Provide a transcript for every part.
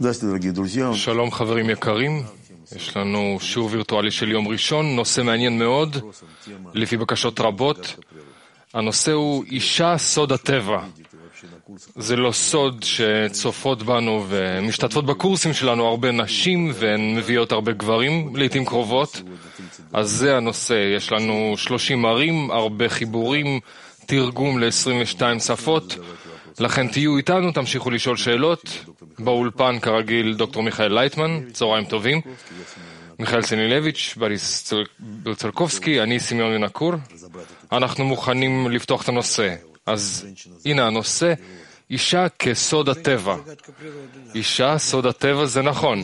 שלום חברים יקרים, יש לנו שיעור וירטואלי של יום ראשון, נושא מעניין מאוד, לפי בקשות רבות. הנושא הוא אישה סוד הטבע. זה לא סוד שצופות בנו ומשתתפות בקורסים שלנו הרבה נשים והן מביאות הרבה גברים לעתים קרובות. אז זה הנושא, יש לנו 30 ערים, הרבה חיבורים, תרגום ל-22 שפות. לכן תהיו איתנו, תמשיכו לשאול שאלות. באולפן כרגיל דוקטור מיכאל לייטמן, צהריים טובים. מיכאל סנילביץ', בריס ברצלקובסקי, אני סימיון ינקור. אנחנו מוכנים לפתוח את הנושא. אז הנה הנושא, אישה כסוד הטבע. אישה סוד הטבע זה נכון.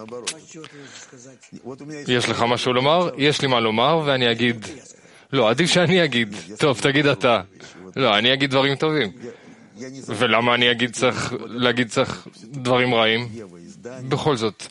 יש לך משהו לומר? יש לי מה לומר ואני אגיד... לא, עדיף שאני אגיד. טוב, תגיד אתה. לא, אני אגיד דברים טובים. ולמה אני להגיד צריך דברים רעים? בכל זאת.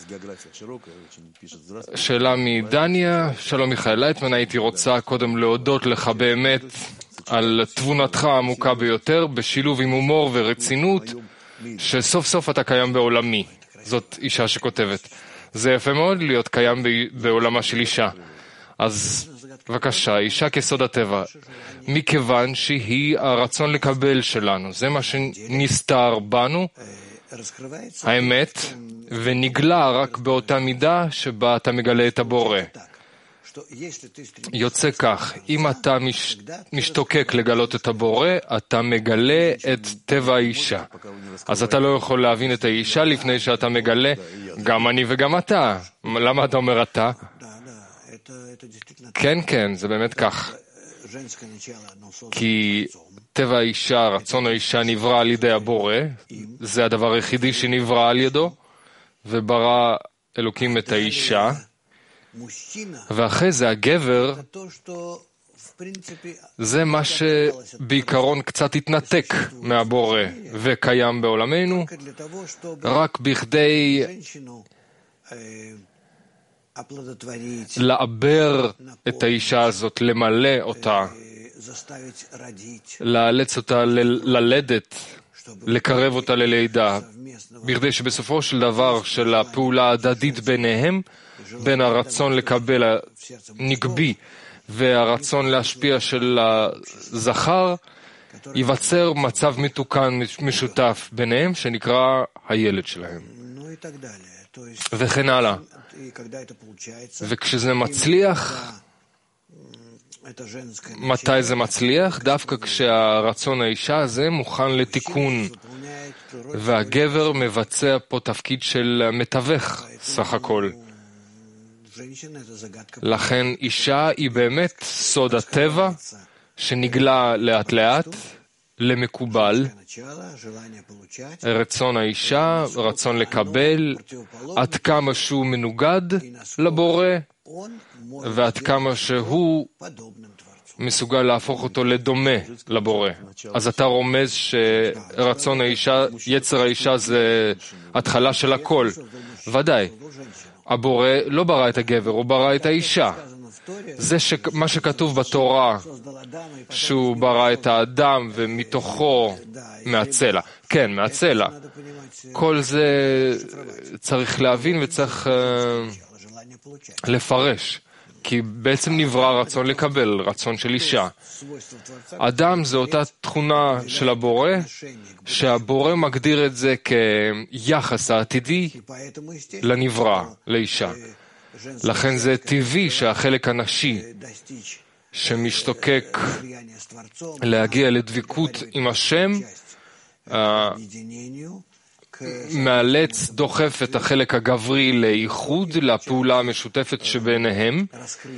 שאלה מדניה, שלום מיכאל לייטמן, הייתי רוצה קודם להודות לך באמת על תבונתך העמוקה ביותר, בשילוב עם הומור ורצינות, שסוף סוף אתה קיים בעולמי. זאת אישה שכותבת. זה יפה מאוד להיות קיים בעולמה של אישה. אז בבקשה, אישה כסוד הטבע, מכיוון שהיא הרצון לקבל שלנו, זה מה שנסתר בנו, האמת, ונגלה רק באותה מידה שבה אתה מגלה את הבורא. יוצא כך, אם אתה משתוקק לגלות את הבורא, אתה מגלה את טבע האישה. אז אתה לא יכול להבין את האישה לפני שאתה מגלה, גם אני וגם אתה. למה אתה אומר אתה? כן, כן, זה באמת כך. כי טבע האישה, רצון האישה נברא על ידי הבורא, זה הדבר היחידי שנברא על ידו, וברא אלוקים את האישה, ואחרי זה הגבר, זה מה שבעיקרון קצת התנתק מהבורא וקיים בעולמנו, רק בכדי לעבר את האישה הזאת, למלא אותה, לאלץ אותה ללדת, לקרב אותה ללידה, בכדי שבסופו של דבר של הפעולה ההדדית ביניהם, בין הרצון לקבל הנגבי והרצון להשפיע של הזכר, ייווצר מצב מתוקן משותף ביניהם שנקרא הילד שלהם. וכן הלאה. וכשזה מצליח, מתי זה מצליח? דווקא כשהרצון האישה הזה מוכן לתיקון, והגבר מבצע פה תפקיד של מתווך סך הכל. לכן אישה היא באמת סוד הטבע שנגלה לאט לאט למקובל. רצון האישה, רצון לקבל, עד כמה שהוא מנוגד לבורא, ועד כמה שהוא מסוגל להפוך אותו לדומה לבורא. אז אתה רומז שרצון האישה, יצר האישה זה התחלה של הכל. ודאי. הבורא לא ברא את הגבר, הוא ברא את האישה. זה מה שכתוב בתורה, שהוא ברא את האדם ומתוכו מהצלע. כן, מהצלע. כל זה צריך להבין וצריך לפרש. כי בעצם נברא רצון לקבל, רצון של אישה. אדם זה אותה תכונה של הבורא, שהבורא מגדיר את זה כיחס העתידי לנברא, לאישה. לכן זה טבעי שהחלק הנשי שמשתוקק להגיע לדבקות עם השם, מאלץ, דוחף את החלק הגברי לאיחוד, לפעולה המשותפת שביניהם,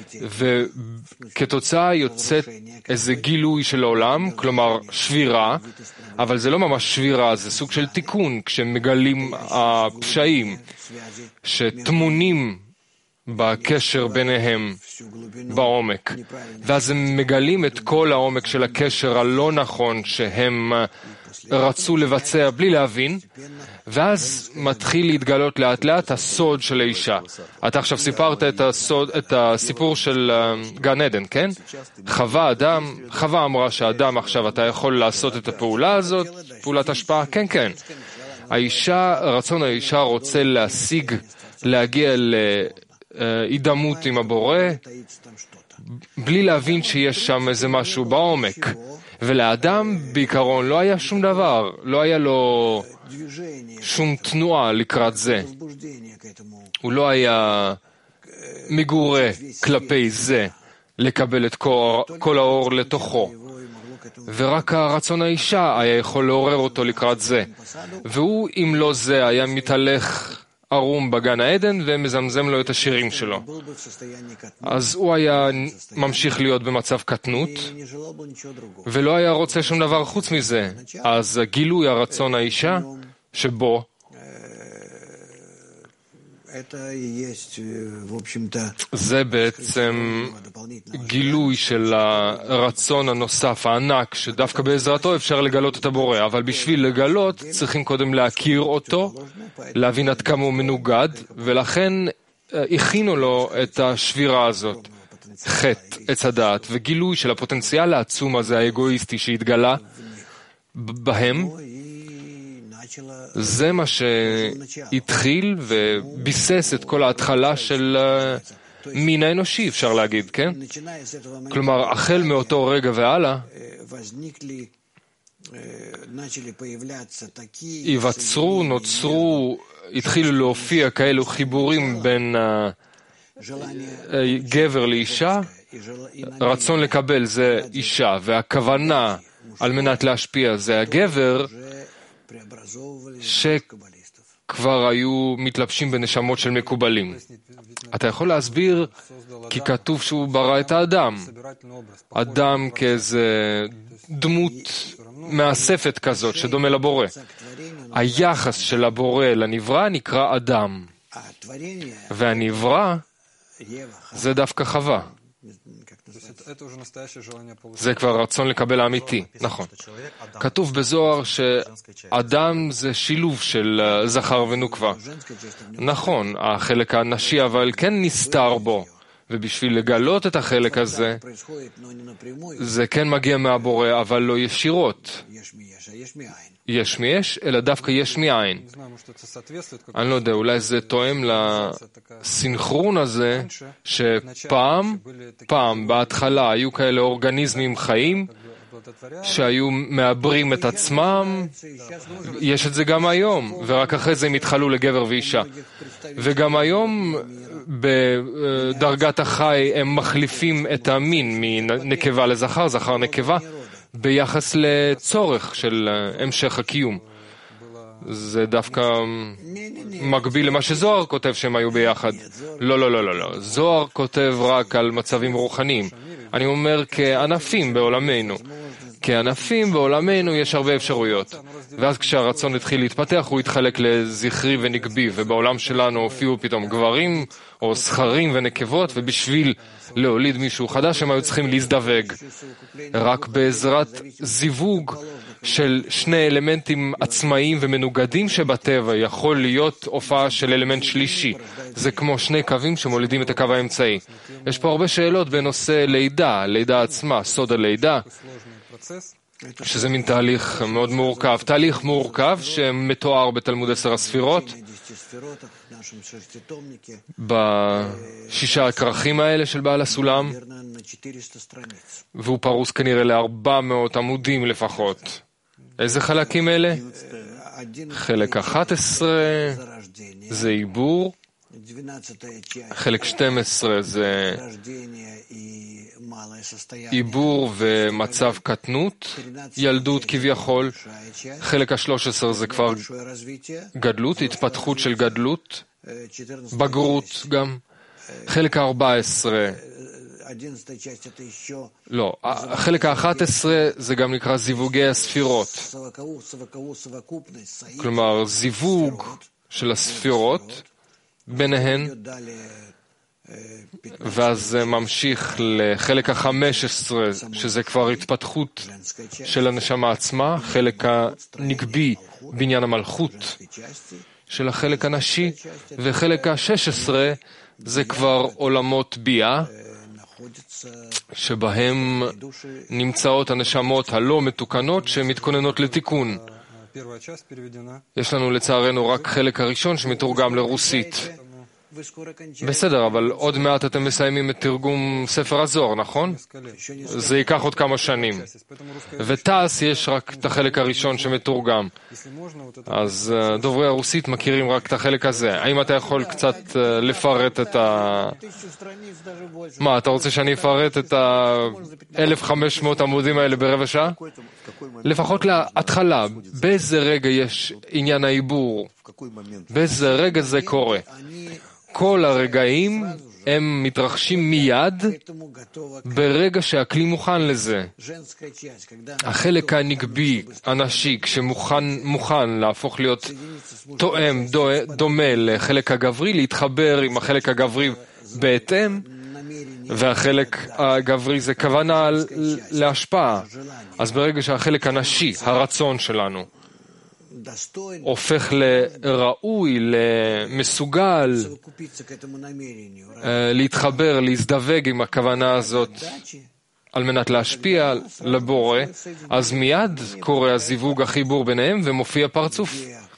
וכתוצאה יוצאת איזה גילוי של העולם, כלומר שבירה, אבל זה לא ממש שבירה, זה סוג של תיקון, כשמגלים הפשעים שתמונים בקשר ביניהם בעומק, ואז הם מגלים את כל העומק של הקשר הלא נכון שהם רצו לבצע בלי להבין, ואז מתחיל להתגלות לאט לאט הסוד של האישה. אתה עכשיו סיפרת את הסיפור של גן עדן, כן? חווה אמרה שהאדם עכשיו אתה יכול לעשות את הפעולה הזאת, פעולת השפעה, כן, כן. רצון האישה רוצה להגיע להידמות עם הבורא, בלי להבין שיש שם איזה משהו בעומק. ולאדם בעיקרון לא היה שום דבר, לא היה לו שום תנועה לקראת זה. הוא לא היה מגורה כלפי זה, לקבל את כל האור לתוכו. ורק הרצון האישה היה יכול לעורר אותו לקראת זה. והוא, אם לא זה, היה מתהלך ערום בגן העדן ומזמזם לו את השירים שלו. אז הוא היה ממשיך להיות במצב קטנות, ולא היה רוצה שום דבר חוץ מזה. אז גילוי הרצון האישה שבו, זה בעצם גילוי של הרצון הנוסף, הענק, שדווקא בעזרתו אפשר לגלות את הבורא. אבל בשביל לגלות צריכים קודם להכיר אותו, להבין עד כמה הוא מנוגד, ולכן הכינו לו את השבירה הזאת, חטא, עץ הדעת, וגילוי של הפוטנציאל העצום הזה, האגואיסטי שהתגלה בהם. זה מה שהתחיל וביסס את כל ההתחלה של מין האנושי, אפשר להגיד, כן? כלומר, החל מאותו רגע והלאה, התחילו להופיע כאלו חיבורים בין גבר לאישה. רצון לקבל זה אישה, והכוונה על מנת להשפיע זה הגבר, שכבר היו מתלבשים בנשמות של מקובלים. אתה יכול להסביר כי כתוב שהוא ברא את האדם. אדם כאיזה דמות מאספת כזאת שדומה לבורא. היחס של הבורא לנברא נקרא אדם. והנברא זה דווקא חווה. זה כבר רצון לקבל האמיתי, נכון. כתוב בזוהר שאדם זה שילוב של זכר ונוקבה. נכון, החלק הנשי אבל כן נסתר בו, ובשביל לגלות את החלק הזה, זה כן מגיע מהבורא, אבל לא ישירות. יש מיש, אלא דווקא יש מאין. אני לא יודע, אולי זה תואם לסינכרון הזה, שפעם בהתחלה היו כאלה אורגניזמים חיים, שהיו מעברים את עצמם, יש את זה גם היום, ורק אחרי זה הם התחלו לגבר ואישה. וגם היום בדרגת החי הם מחליפים את המין מנקבה לזכר, זכר נקבה, ביחס לצורך של המשך הקיום. זה דווקא מקביל למה שזוהר כותב שהם היו ביחד. לא. זוהר כותב רק על מצבים רוחניים. אני אומר כענפים בעולמנו. כענפים בעולמנו יש הרבה אפשרויות. ואז כשהרצון התחיל להתפתח, הוא התחלק לזכרי ונקבי, ובעולם שלנו הופיעו פתאום גברים או זכרים ונקבות, ובשביל להוליד מישהו חדש הם היו צריכים להזדווג. רק בעזרת זיווג של שני אלמנטים עצמאיים ומנוגדים שבטבע יכול להיות הופעה של אלמנט שלישי. זה כמו שני קווים שמולידים את הקו האמצעי. יש פה הרבה שאלות בנושא לידה עצמה, סוד הלידה, שזה מין תהליך מאוד מורכב. תהליך מורכב שמתואר בתלמוד 10 הספירות, בשישה הכרכים האלה של בעל הסולם, והוא פרוס כנראה ל400 עמודים לפחות. איזה חלקים אלה? חלק 11 זה עיבור, חלק 12 זה עיבור ומצב קטנות, ילדות כביכול, חלק ה-13 זה כבר גדלות, התפתחות של גדלות, בגרות גם, חלק ה-14 לא, החלק ה-11 זה גם נקרא זיווגי הספירות, כלומר זיווג של הספירות ביניהן, ואז זה ממשיך לחלק ה-15 שזה כבר התפתחות של הנשמה עצמה, חלק הנקבי בניין המלכות של החלק הנשי, וחלק ה-16 זה כבר עולמות ביאה שבהם נמצאות הנשמות הלא מתוקנות שמתכוננות לתיקון. יש לנו לצערנו רק חלק הראשון שמתורגם לרוסית. בסדר, אבל עוד מעט אתם מסיימים את תרגום ספר הזוהר, נכון? זה ייקח עוד כמה שנים. וטס יש רק את החלק הראשון שמתורגם. אז דוברי הרוסית מכירים רק את החלק הזה. האם אתה יכול קצת לפרט את מה, אתה רוצה שאני אפרט את 1500 עמודים האלה ברבע שעה? לפחות להתחלה, באיזה רגע יש עניין העיבור? באיזה רגע זה קורה? כל הרגעים הם מתרחשים מיד ברגע שהכלי מוכן לזה. החלק הנגבי, הנשי, כשמוכן להפוך להיות תואם, דומה לחלק הגברי, להתחבר עם החלק הגברי בהתאם, והחלק הגברי זה כוונה להשפעה. אז ברגע שהחלק הנשי, הרצון שלנו, הופך לראוי, למסוגל להתחבר, להזדווג עם הכוונה הזאת על מנת להשפיע לבורא, אז מיד קורה הזיווג, החיבור ביניהם, ומופיע פרצוף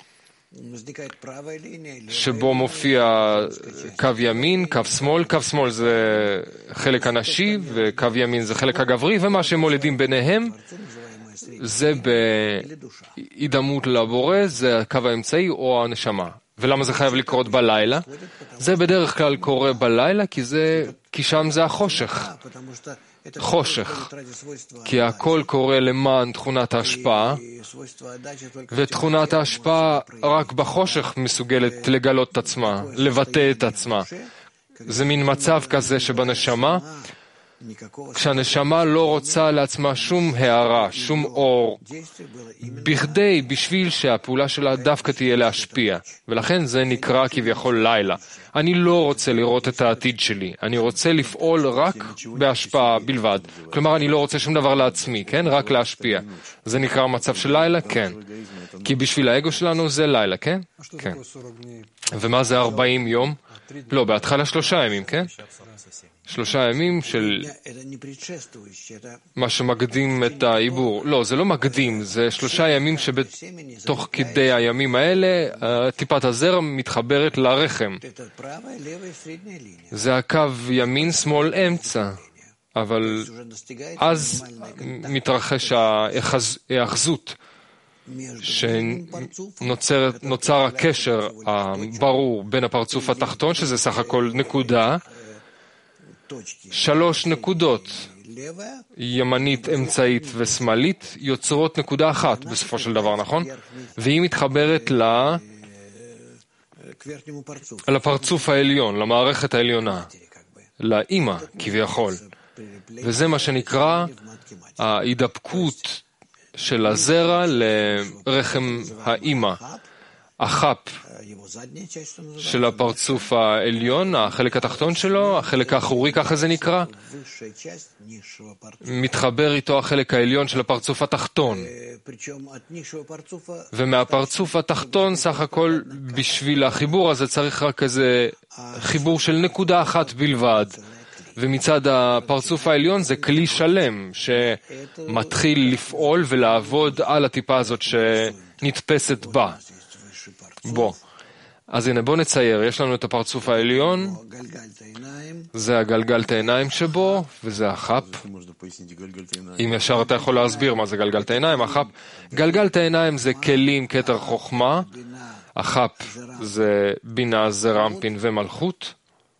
שבו מופיע קו ימין, קו שמאל. קו שמאל זה חלק הנשי וקו ימין זה חלק הגברי, ומה שמולדים ביניהם זה בהידמות לבורא, זה הקו האמצעי או הנשמה. ולמה זה חייב לקרות בלילה? זה בדרך כלל קורה בלילה, כי שם זה החושך. חושך. כי הכל קורה למען תכונת ההשפעה, ותכונת ההשפעה רק בחושך מסוגלת לגלות את עצמה, לבטא את עצמה. זה מין מצב כזה שבנשמה, כשהנשמה לא רוצה לעצמה שום הערה, שום אור, בשביל שהפעולה שלה דווקא תהיה להשפיע. ולכן זה נקרא כביכול לילה. אני לא רוצה לראות את העתיד שלי. אני רוצה לפעול רק בהשפעה בלבד. כלומר, אני לא רוצה שום דבר לעצמי, כן? רק להשפיע. זה נקרא מצב של לילה? כן. כי בשביל האגו שלנו זה לילה, כן? כן. ומה זה 40 יום? לא, בהתחלה 3 ימים, כן? 3 ימים של מה שמקדים את העיבור. לא, זה לא מקדים, זה 3 ימים שבתוך כדי הימים האלה טיפת הזרע מתחברת לרחם. זה הקו ימין, שמאל, אמצע. אבל אז מתרחש ההאחזות, שנוצר הקשר הברור בין הפרצוף התחתון, שזה סך הכל נקודה, 3 נקודות, ימנית, אמצעית ושמאלית, יוצרות נקודה אחת בסופו של דבר, נכון? והיא מתחברת לפרצוף העליון, למערכת העליונה, לאמא כביכול. וזה מה שנקרא ההידבקות של הזרע לרחם האמא, החפ של הפרצוף העליון, החלק התחתון שלו, החלק האחורי, ככה זה נקרא, מתחבר איתו החלק העליון של הפרצוף התחתון. ומהפרצוף התחתון, סך הכל, בשביל החיבור הזה צריך רק איזה חיבור של נקודה אחת בלבד. ומצד הפרצוף העליון זה כלי שלם שמתחיל לפעול ולעבוד על הטיפה הזאת שנתפסת בה. בוא. אז הנה, בוא נצייר. יש לנו את הפרצוף העליון, זה הגלגלת העיניים שבו, וזה החפ. אם ישר אתה יכול להסביר מה זה גלגלת העיניים, החפ. גלגלת העיניים זה כלים, כתר חוכמה, החפ זה בינה, זרע, אנפין ומלכות.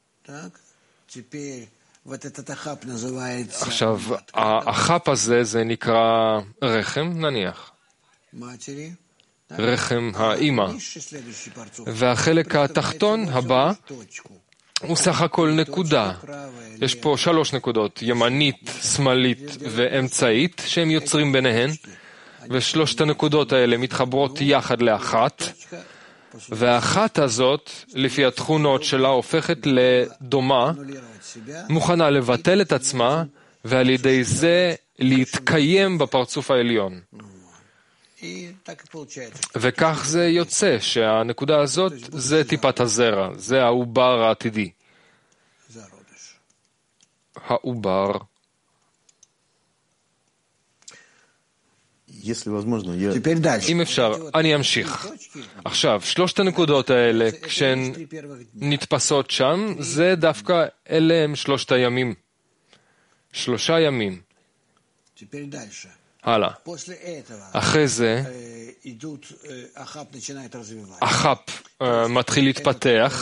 עכשיו, החפ הזה זה נקרא רחם, נניח. רחם האמא. והחלק התחתון הבא הוא סך הכל נקודה. יש פה 3 נקודות, ימנית, שמאלית ואמצעית, שהם יוצרים ביניהן, ושלושת הנקודות האלה מתחברות יחד לאחת, והאחת הזאת, לפי התכונות שלה, הופכת לדומה, מוכנה לבטל את עצמה, ועל ידי זה להתקיים בפרצוף העליון. וכך זה יוצא שהנקודה הזאת זה טיפת הזרע, זה העובר העתידי. העובר. אם אפשר, אני אמשיך. עכשיו, שלושת הנקודות האלה, כשהן נתפסות שם, זה דווקא אלה הם שלושת הימים. 3 ימים. הלאה. אחרי זה, החאפ מתחיל להתפתח,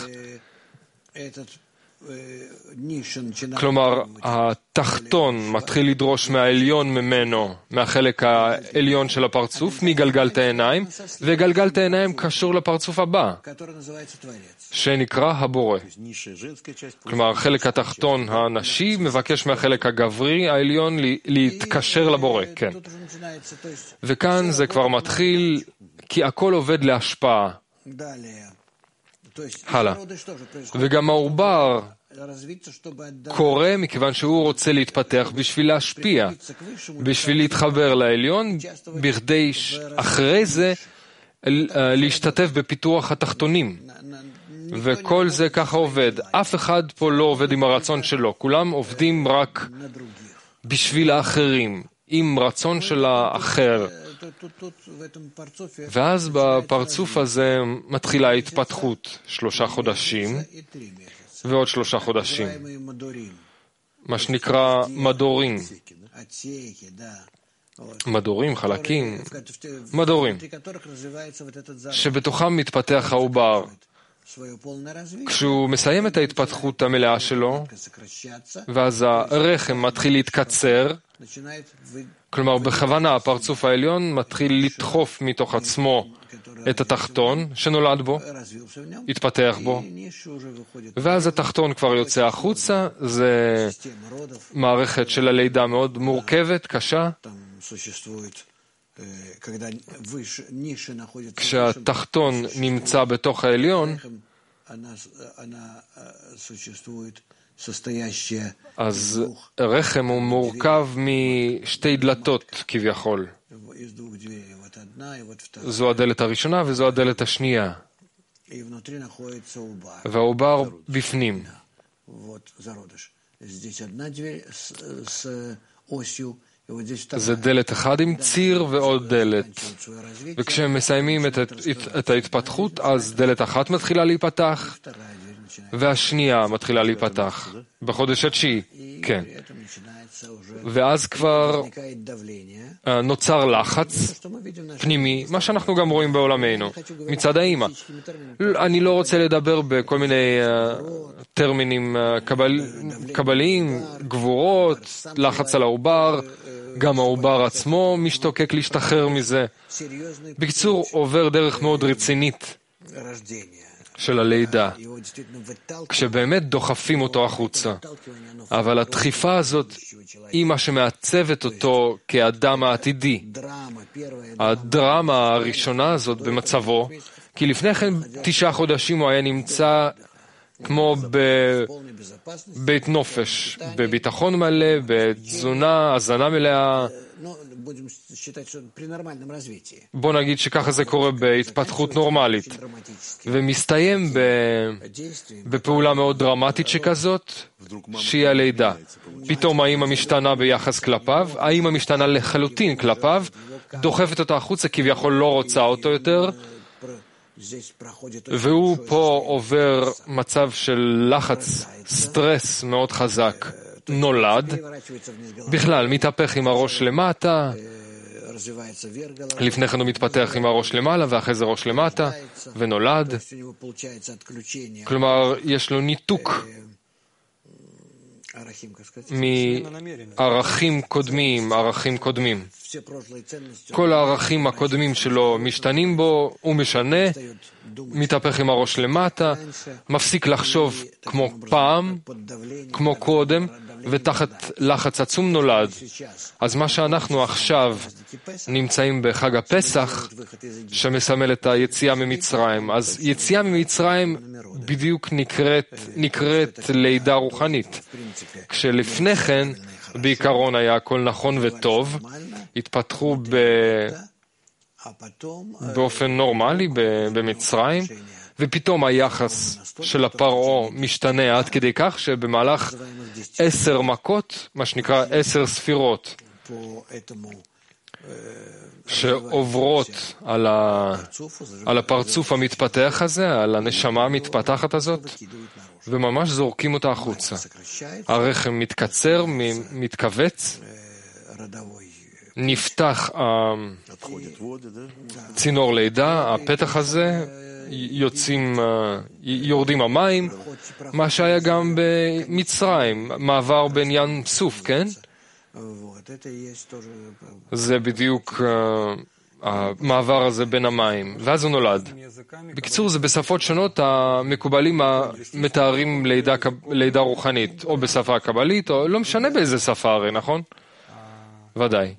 כלומר, התחתון מתחיל לדרוש מהעליון ממנו, מהחלק העליון של הפרצוף, מגלגלת העיניים, וגלגלת העיניים קשור לפרצוף הבא, שנקרא הבורא. כלומר, החלק התחתון הנשי מבקש מהחלק הגברי העליון להתקשר לבורא, כן. וכאן זה כבר מתחיל, כי הכל עובד להשפעה. הלאה. וגם העובר קורה מכיוון שהוא רוצה להתפתח בשביל להשפיע, בשביל להתחבר לעליון, בכדי אחרי זה להשתתף בפיתוח התחתונים. וכל זה ככה עובד. אף אחד פה לא עובד עם הרצון שלו, כולם עובדים רק בשביל האחרים, עם רצון של האחר. ואז בפרצוף הזה מתחילה התפתחות 3 חודשים ועוד 3 חודשים, מה שנקרא מדורים. מדורים, חלקים, מדורים, שבתוכם מתפתח העובר. כשהוא מסיים את ההתפתחות המלאה שלו, ואז הרחם מתחיל להתקצר, כלומר, בכוונה הפרצוף העליון מתחיל לדחוף מתוך עצמו את התחתון שנולד בו, התפתח בו, ואז התחתון כבר יוצא החוצה. זה מערכת של הלידה מאוד מורכבת, קשה. כשהתחתון נמצא בתוך העליון, אז רחם הוא מורכב משתי דלתות כביכול. זו הדלת הראשונה וזו הדלת השנייה. והעובר בפנים. זה דלת אחד עם ציר ועוד דלת. וכשהם מסיימים את ההתפתחות, אז דלת אחת מתחילה להיפתח, והשנייה מתחילה להיפתח. בחודש התשיעי, כן. ואז כבר נוצר לחץ פנימי, מה שאנחנו גם רואים בעולמנו, מצד האמא. אני לא רוצה לדבר בכל מיני טרמינים קבליים, גבורות, לחץ על העובר, גם העובר עצמו משתוקק להשתחרר מזה. בקיצור, עובר דרך מאוד רצינית של הלידה, כשבאמת דוחפים אותו החוצה. אבל הדחיפה הזאת היא מה שמעצבת אותו כאדם העתידי. הדרמה הראשונה הזאת במצבו, כי לפני כן 9 חודשים הוא היה נמצא כמו בבית נופש, בביטחון מלא, בתזונה, הזנה מלאה. בוא נגיד שככה זה קורה בהתפתחות נורמלית, ומסתיים בפעולה מאוד דרמטית שכזאת, שהיא הלידה. פתאום האמא משתנה ביחס כלפיו, האמא משתנה לחלוטין כלפיו, דוחפת אותו החוצה, כביכול לא רוצה אותו יותר, והוא פה עובר מצב של לחץ, סטרס מאוד חזק. נולד, בכלל מתהפך עם הראש למטה, לפני כן הוא מתפתח עם הראש למעלה ואחרי זה ראש למטה, ונולד. כלומר, יש לו ניתוק מערכים קודמים, ערכים קודמים. כל הערכים הקודמים שלו משתנים בו, הוא משנה, מתהפך עם הראש למטה, מפסיק לחשוב כמו פעם, כמו קודם, ותחת לחץ עצום נולד. אז מה שאנחנו עכשיו נמצאים בחג הפסח, שמסמל את היציאה ממצרים, אז יציאה ממצרים בדיוק נקראת לידה רוחנית. כשלפני כן, בעיקרון היה הכל נכון וטוב, התפתחו באופן נורמלי במצרים, ופתאום היחס של הפרעה משתנה עד כדי כך שבמהלך 10 מכות, מה שנקרא 10 ספירות, שעוברות על הפרצוף המתפתח הזה, על הנשמה המתפתחת הזאת, וממש זורקים אותה החוצה. הרחם מתקצר, מתכווץ, נפתח צינור לידה, הפתח הזה, יורדים המים, מה שהיה גם במצרים, מעבר בין ים סוף, כן? זה בדיוק המעבר הזה בין המים, ואז הוא נולד. בקיצור, זה בשפות שונות, המקובלים מתארים לידה רוחנית, או בשפה הקבלית, או לא משנה באיזה שפה הרי, נכון? ודאי.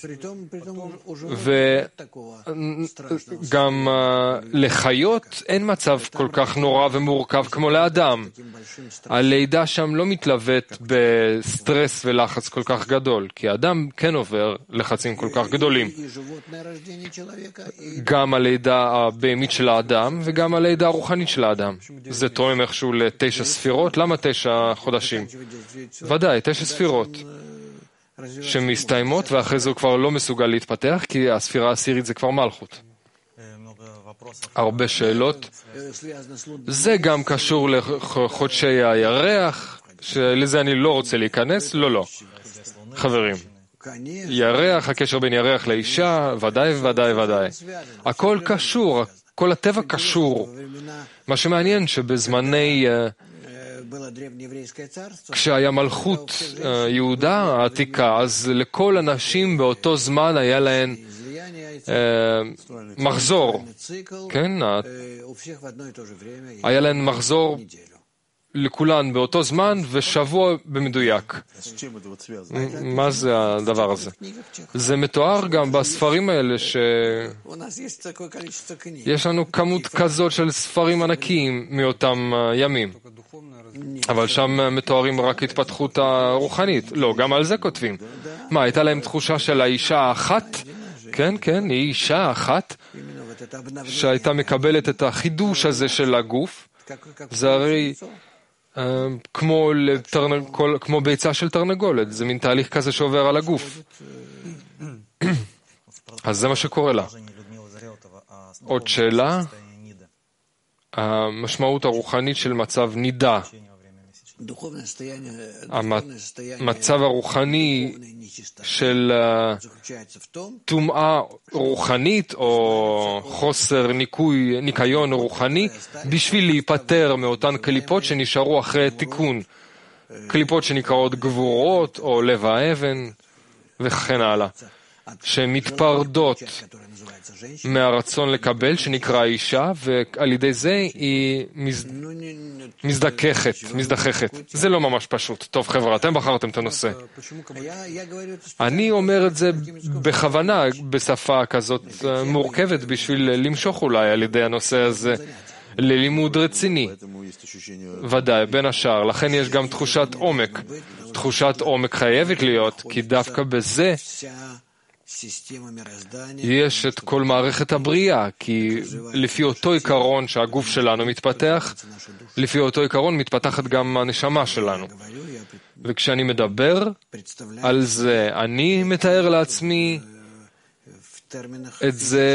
וגם לחיות אין מצב כל כך נורא ומורכב כמו לאדם. הלידה שם לא מתלווית בסטרס ולחץ כל כך גדול, כי האדם כן עובר לחצים כל כך גדולים. גם הלידה הבהמית של האדם וגם הלידה הרוחנית של האדם. זה תואם איכשהו ל9 ספירות. למה 9 חודשים? ודאי, 9 ספירות. שמסתיימות, ואחרי זה הוא כבר לא מסוגל להתפתח, כי הספירה העשירית זה כבר מלכות. הרבה שאלות. זה גם קשור לחודשי הירח, שלזה אני לא רוצה להיכנס. לא. חברים, ירח, הקשר בין ירח לאישה, ודאי. הכל קשור, כל הטבע קשור. מה שמעניין שבזמני כשהיה מלכות יהודה העתיקה, אז לכל אנשים באותו זמן היה להן מחזור, כן? היה להן מחזור לכולן באותו זמן ושבוע במדויק. מה זה הדבר הזה? זה מתואר גם בספרים האלה שיש לנו כמות כזאת של ספרים ענקיים מאותם ימים. אבל שם מתוארים רק התפתחות הרוחנית. לא, גם על זה כותבים. מה, הייתה להם תחושה של האישה האחת? כן, היא אישה אחת שהייתה מקבלת את החידוש הזה של הגוף. זה הרי כמו ביצה של תרנגולת. זה מין תהליך כזה שעובר על הגוף. אז זה מה שקורה לה. עוד שאלה. המשמעות הרוחנית של מצב נידה. המצב הרוחני של טומאה רוחנית או חוסר ניקיון רוחני בשביל להיפטר מאותן קליפות שנשארו אחרי תיקון. קליפות שנקראות גבורות או לב האבן וכן הלאה. שמתפרדות מהרצון לקבל, שנקרא אישה, ועל ידי זה היא מזדככת. זה לא ממש פשוט. טוב חבר'ה, אתם בחרתם את הנושא. אני אומר את זה בכוונה בשפה כזאת מורכבת בשביל למשוך אולי על ידי הנושא הזה ללימוד רציני. ודאי, בין השאר. לכן יש גם תחושת עומק. תחושת עומק חייבת להיות, כי דווקא בזה יש את כל מערכת הבריאה, כי לפי אותו עיקרון שהגוף שלנו מתפתח, לפי אותו עיקרון מתפתחת גם הנשמה שלנו. וכשאני מדבר על זה, אני מתאר לעצמי את זה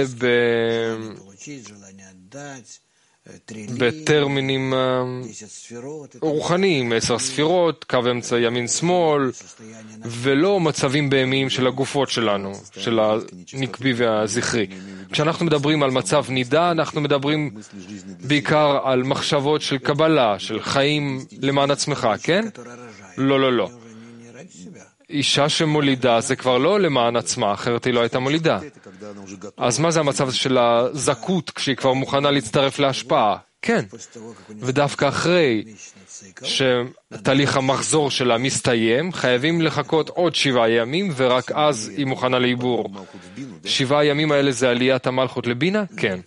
בטרמינים רוחניים, 10 ספירות, קו אמצע ימין שמאל, ולא מצבים בהמיים של הגופות שלנו, של הנקבי והזכרי. כשאנחנו מדברים על מצב נידה, אנחנו מדברים בעיקר על מחשבות של קבלה, של חיים למען עצמך, כן? לא. אישה שמולידה זה כבר לא למען עצמה, אחרת היא לא הייתה מולידה. אז מה זה המצב של הזכות כשהיא כבר מוכנה להצטרף להשפעה? כן. ודווקא אחרי שתהליך המחזור שלה מסתיים, חייבים לחכות עוד 7 ימים, ורק אז היא מוכנה לעיבור. 7 ימים האלה זה עליית המלכות לבינה? כן.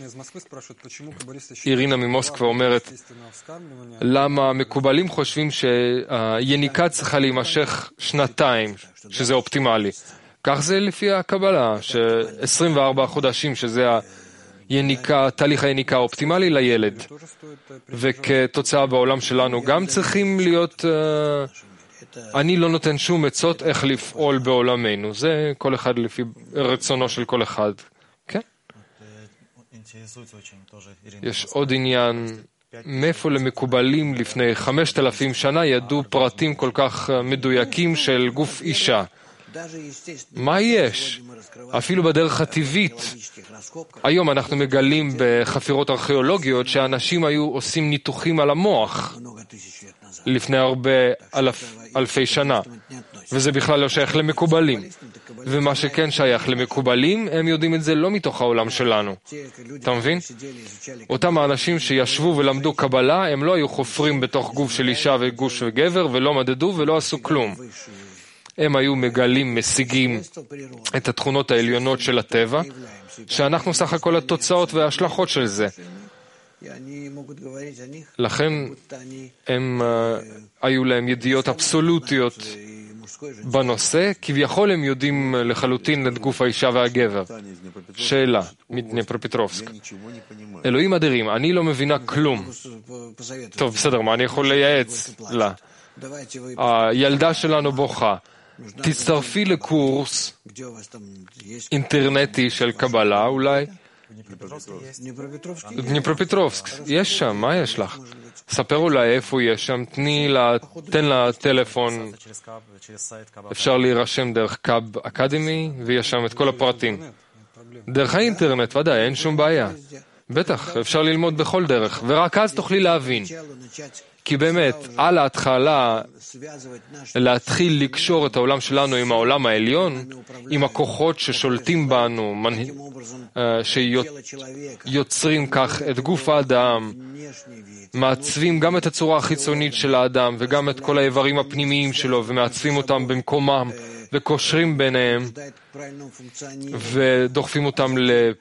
אירינה ממוסקבה אומרת, למה מקובלים חושבים שהיניקה צריכה להימשך 2, שזה אופטימלי. כך זה לפי הקבלה, ש24 חודשים, שזה תהליך היניקה האופטימלי לילד. וכתוצאה בעולם שלנו גם צריכים להיות אני לא נותן שום עצות איך לפעול בעולמנו. זה כל אחד לפי רצונו של כל אחד. כן? יש עוד עניין. מאיפה למקובלים לפני 5,000 שנה ידעו פרטים כל כך מדויקים של גוף אישה? מה יש? אפילו בדרך הטבעית. היום אנחנו מגלים בחפירות ארכיאולוגיות שאנשים היו עושים ניתוחים על המוח לפני הרבה אלפי שנה, וזה בכלל לא שייך למקובלים. ומה שכן שייך למקובלים, הם יודעים את זה לא מתוך העולם שלנו. אתה מבין? אותם האנשים שישבו ולמדו קבלה, הם לא היו חופרים בתוך גוף של אישה וגוף של גבר, ולא מדדו ולא עשו כלום. הם היו מגלים, משיגים את התכונות העליונות של הטבע, שאנחנו סך הכל התוצאות וההשלכות של זה. לכן הם היו להם ידיעות אבסולוטיות בנושא, כביכול הם יודעים לחלוטין את גוף האישה והגבר. שאלה, מדניפרופטרובסק. אלוהים אדירים, אני לא מבינה כלום. טוב, בסדר, מה אני יכול לייעץ לה? הילדה שלנו בוכה. תצטרפי לקורס אינטרנטי של קבלה אולי. דניפרופטרובסק, יש שם, מה יש לך? ספר אולי איפה יש שם, תן לה טלפון, אפשר להירשם דרך קאב אקדמי, ויש שם את כל הפרטים. דרך האינטרנט, ודאי, אין שום בעיה. בטח, אפשר ללמוד בכל דרך, ורק אז תוכלי להבין. כי באמת, על ההתחלה, להתחיל לקשור את העולם שלנו עם העולם העליון, עם הכוחות ששולטים בנו, שיוצרים כך את גוף האדם, מעצבים גם את הצורה החיצונית של האדם, וגם את כל האיברים הפנימיים שלו, ומעצבים אותם במקומם, וקושרים ביניהם, ודוחפים אותם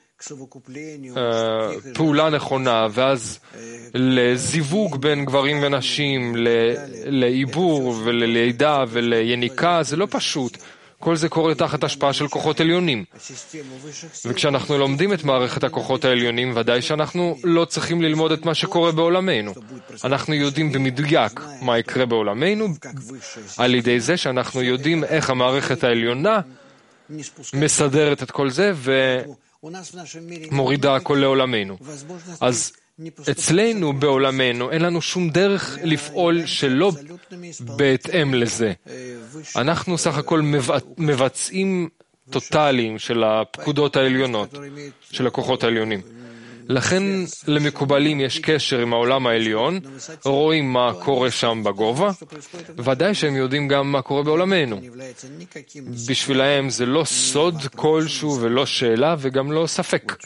לפעולה נכונה, ואז לזיווג בין גברים ונשים, לעיבור וללידה וליניקה, זה לא פשוט. כל זה קורה תחת השפעה של כוחות עליונים. וכשאנחנו לומדים את מערכת הכוחות העליונים, ודאי שאנחנו לא צריכים ללמוד את מה שקורה בעולמנו. אנחנו יודעים במדויק מה יקרה בעולמנו, על ידי זה שאנחנו יודעים איך המערכת העליונה מסדרת את כל זה ומורידה הכל לעולמנו. אז אצלנו בעולמנו אין לנו שום דרך לפעול שלא בהתאם לזה. אנחנו סך הכל מבצעים טוטליים של הפקודות העליונות, של הכוחות העליונים. לכן למקובלים יש קשר עם העולם העליון, רואים מה קורה שם בגובה, ודאי שהם יודעים גם מה קורה בעולמנו. בשבילהם זה לא סוד כלשהו ולא שאלה וגם לא ספק.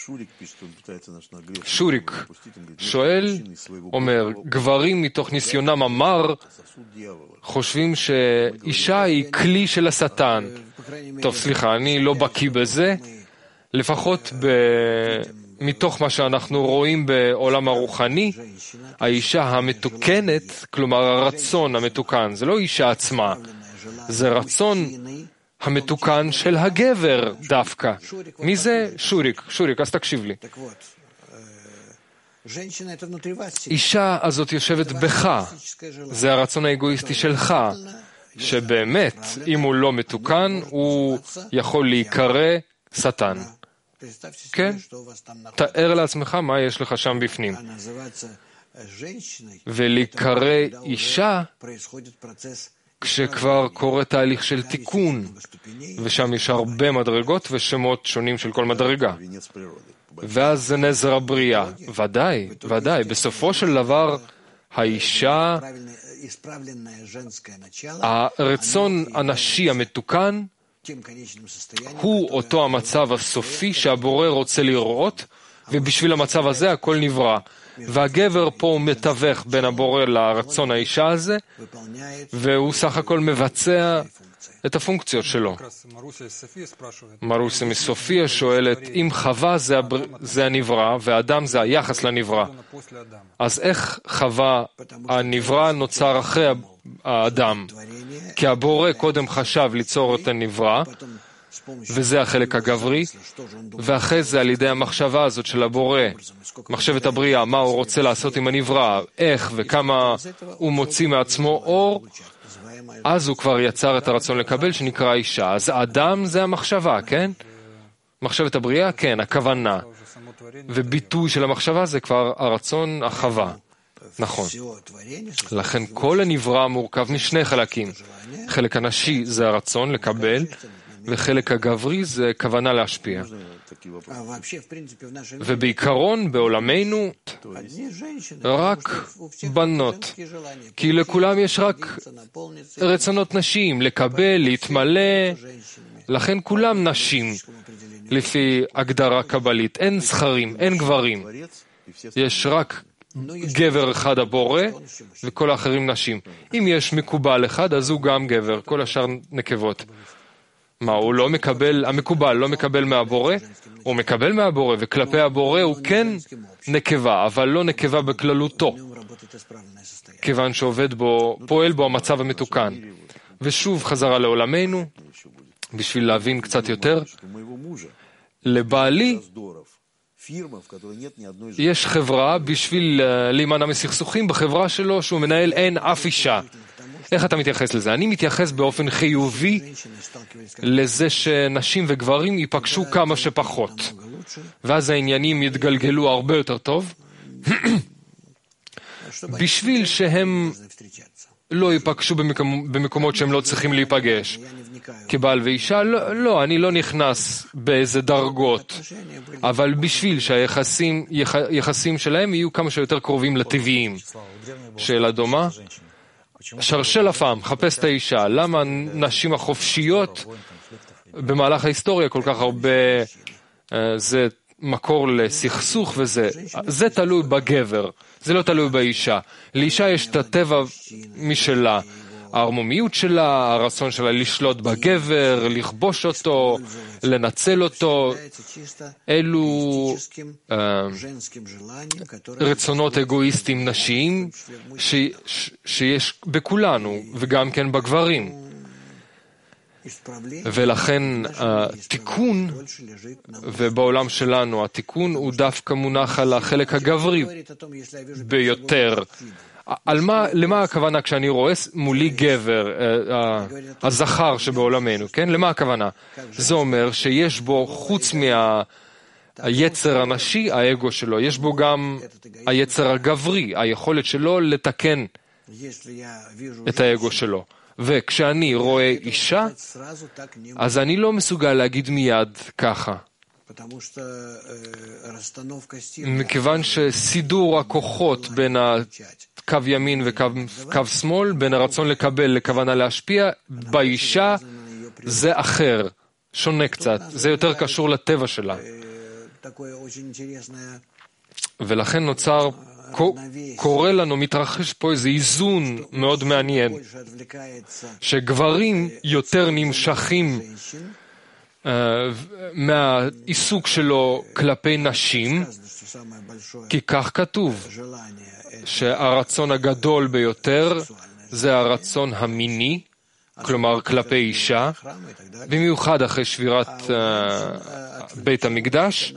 שוריק שואל, אומר, גברים מתוך ניסיונם המר חושבים שאישה היא כלי של השטן. טוב, סליחה, אני לא בקיא בזה, לפחות מתוך מה שאנחנו רואים בעולם הרוחני, האישה המתוקנת, כלומר הרצון המתוקן, זה לא אישה עצמה, זה רצון המתוקן של הגבר דווקא. מי זה? שוריק, אז תקשיב לי. אישה הזאת יושבת בך, זה הרצון האגואיסטי שלך, שבאמת, אם הוא לא מתוקן, הוא יכול להיקרא שטן. כן? תאר לעצמך מה יש לך שם בפנים. ולהיקרא אישה כשכבר קורה תהליך של תיקון, ושם יש הרבה מדרגות ושמות שונים של כל מדרגה. ואז זה נזר הבריאה. ודאי, בסופו של דבר האישה, הרצון הנשי המתוקן, הוא אותו המצב הסופי שהבורא רוצה לראות, ובשביל המצב הזה הכל נברא. והגבר פה הוא מתווך בין הבורא לרצון האישה הזה, והוא סך הכל מבצע את הפונקציות שלו. מרוסיה מסופיה שואלת, אם חווה זה הנברא, והאדם זה היחס לנברא, אז איך חווה הנברא נוצר אחרי האדם? כי הבורא קודם חשב ליצור את הנברא, וזה החלק הגברי, ואחרי זה על ידי המחשבה הזאת של הבורא, מחשבת הבריאה, מה הוא רוצה לעשות עם הנברא, איך וכמה הוא מוציא מעצמו אור, אז הוא כבר יצר את הרצון לקבל שנקרא אישה. אז האדם זה המחשבה, כן? מחשבת הבריאה, כן, הכוונה. וביטוי של המחשבה זה כבר הרצון, החווה. נכון. לכן כל הנברא מורכב משני חלקים. חלק הנשי זה הרצון לקבל, וחלק הגברי זה כוונה להשפיע. ובעיקרון בעולמנו רק בנות, כי לכולם יש רק רצונות נשיים, לקבל, להתמלא, לכן כולם נשים לפי הגדרה קבלית. אין זכרים, אין גברים, יש רק גבר אחד הבורא וכל האחרים נשים. אם יש מקובל אחד אז הוא גם גבר, כל השאר נקבות. מה, הוא לא מקבל, המקובל לא מקבל מהבורא? הוא מקבל מהבורא, וכלפי הבורא הוא כן נקבה, אבל לא נקבה בכללותו, כיוון שעובד בו, פועל בו המצב המתוקן. ושוב חזרה לעולמנו, בשביל להבין קצת יותר, לבעלי יש חברה, בשביל להימנע מסכסוכים בחברה שלו שהוא מנהל אין אף אישה. איך אתה מתייחס לזה? אני מתייחס באופן חיובי לזה שנשים וגברים ייפגשו כמה שפחות. ואז העניינים יתגלגלו הרבה יותר טוב. בשביל שהם לא ייפגשו במקומות שהם לא צריכים להיפגש. כבעל ואישה, לא, אני לא נכנס באיזה דרגות. אבל בשביל שהיחסים שלהם יהיו כמה שיותר קרובים לטבעיים. שאלה דומה? שרשל הפעם, חפש את האישה. למה הנשים החופשיות במהלך ההיסטוריה כל כך הרבה, זה מקור לסכסוך וזה. זה תלוי בגבר, זה לא תלוי באישה. לאישה יש את הטבע משלה. הערמומיות שלה, הרצון שלה לשלוט בגבר, לכבוש אותו, לנצל אותו, אלו רצונות אגואיסטיים נשיים שיש בכולנו וגם כן בגברים. ולכן התיקון, ובעולם שלנו התיקון הוא דווקא מונח על החלק הגברי ביותר. למה הכוונה כשאני רואה מולי גבר, הזכר שבעולמנו, כן? למה הכוונה? זה אומר שיש בו, חוץ מהיצר הנשי, האגו שלו, יש בו גם היצר הגברי, היכולת שלו לתקן את האגו שלו. וכשאני רואה אישה, אז אני לא מסוגל להגיד מיד ככה. מכיוון שסידור הכוחות בין קו ימין וקו שמאל, בין הרצון לקבל לכוונה להשפיע, באישה זה אחר, שונה קצת, זה יותר קשור לטבע שלה. ולכן נוצר, קורא לנו, מתרחש פה איזה איזון מאוד מעניין, שגברים יותר נמשכים מהעיסוק שלו כלפי נשים, כי כך כתוב, שהרצון הגדול ביותר זה הרצון המיני, כלומר כלפי אישה, במיוחד אחרי שבירת בית המקדש,